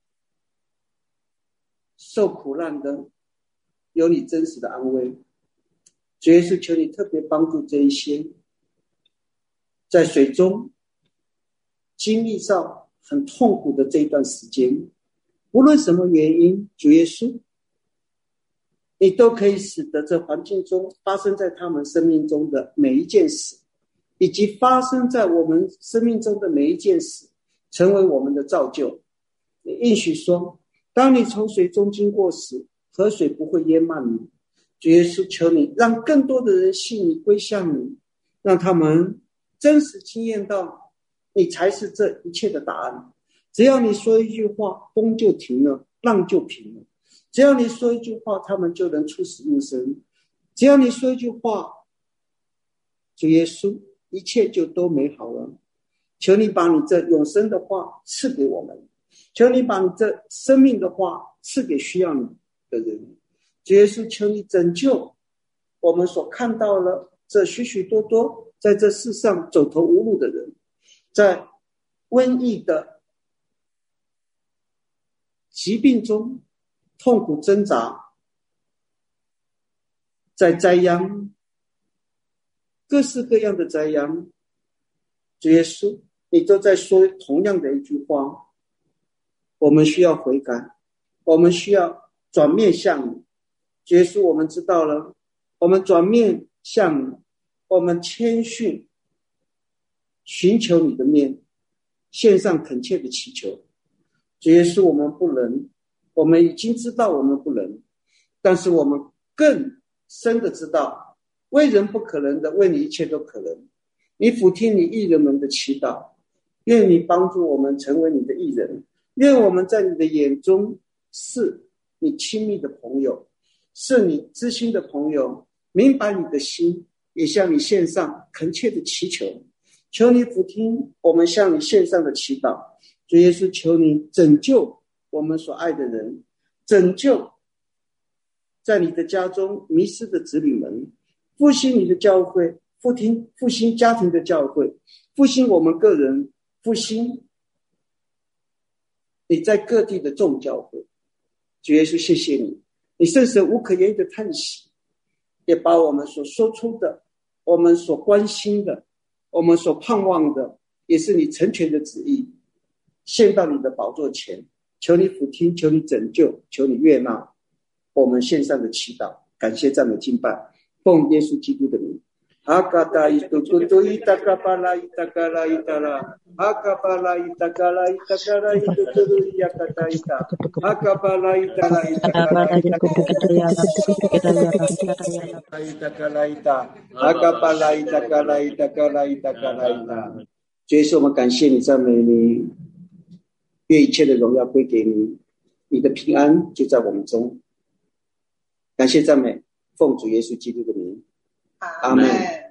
受苦难的有你真实的安慰。主耶稣，求你特别帮助这一些在水中经历上很痛苦的这一段时间，无论什么原因，主耶稣，你都可以使得这环境中发生在他们生命中的每一件事，以及发生在我们生命中的每一件事，成为我们的造就。你应许说，当你从水中经过时，河水不会淹漫你。主耶稣，求你让更多的人信你，归向你，让他们真实经验到你才是这一切的答案。只要你说一句话，风就停了，浪就平了。只要你说一句话，他们就能出死入生。只要你说一句话，主耶稣，一切就都美好了。求你把你这永生的话赐给我们，求你把你这生命的话赐给需要你的人。主耶稣，求你拯救我们所看到了这许许多多在这世上走投无路的人，在瘟疫的疾病中痛苦挣扎，在灾殃，各式各样的灾殃。主耶稣，你都在说同样的一句话，我们需要悔改，我们需要转面向你。主耶稣，我们知道了，我们转面向你，我们谦逊寻求你的面，献上恳切的祈求。主耶稣，我们不能，我们已经知道我们不能，但是我们更深的知道，为人不可能的，为你一切都可能。你俯听你义人们的祈祷，愿你帮助我们成为你的义人，愿我们在你的眼中是你亲密的朋友，是你知心的朋友，明白你的心，也向你献上恳切的祈求。求你俯听我们向你献上的祈祷。主耶稣，求你拯救我们所爱的人，拯救在你的家中迷失的子女们，复兴你的教会，复兴复兴家庭的教会，复兴我们个人，复兴你在各地的众教会。主耶稣，谢谢你，你圣神无可言喻的叹息，也把我们所说出的，我们所关心的，我们所盼望的，也是你成全的旨意，献到你的宝座前。求你俯听，求你拯救，求你悦纳我们献上的祈祷。感谢赞美敬拜，奉耶稣基督的名， Akata itukutu itakapala itakala itala. Akapala itakala itakala itukuru yakata ita. Akapala itala itakala itakala ita. Akapala itakala itakala itakala ita.主耶稣，我们感谢你，赞美你，愿一切的荣耀归给你，你的平安就在我们中。感谢赞美，奉主耶稣基督的名，阿们。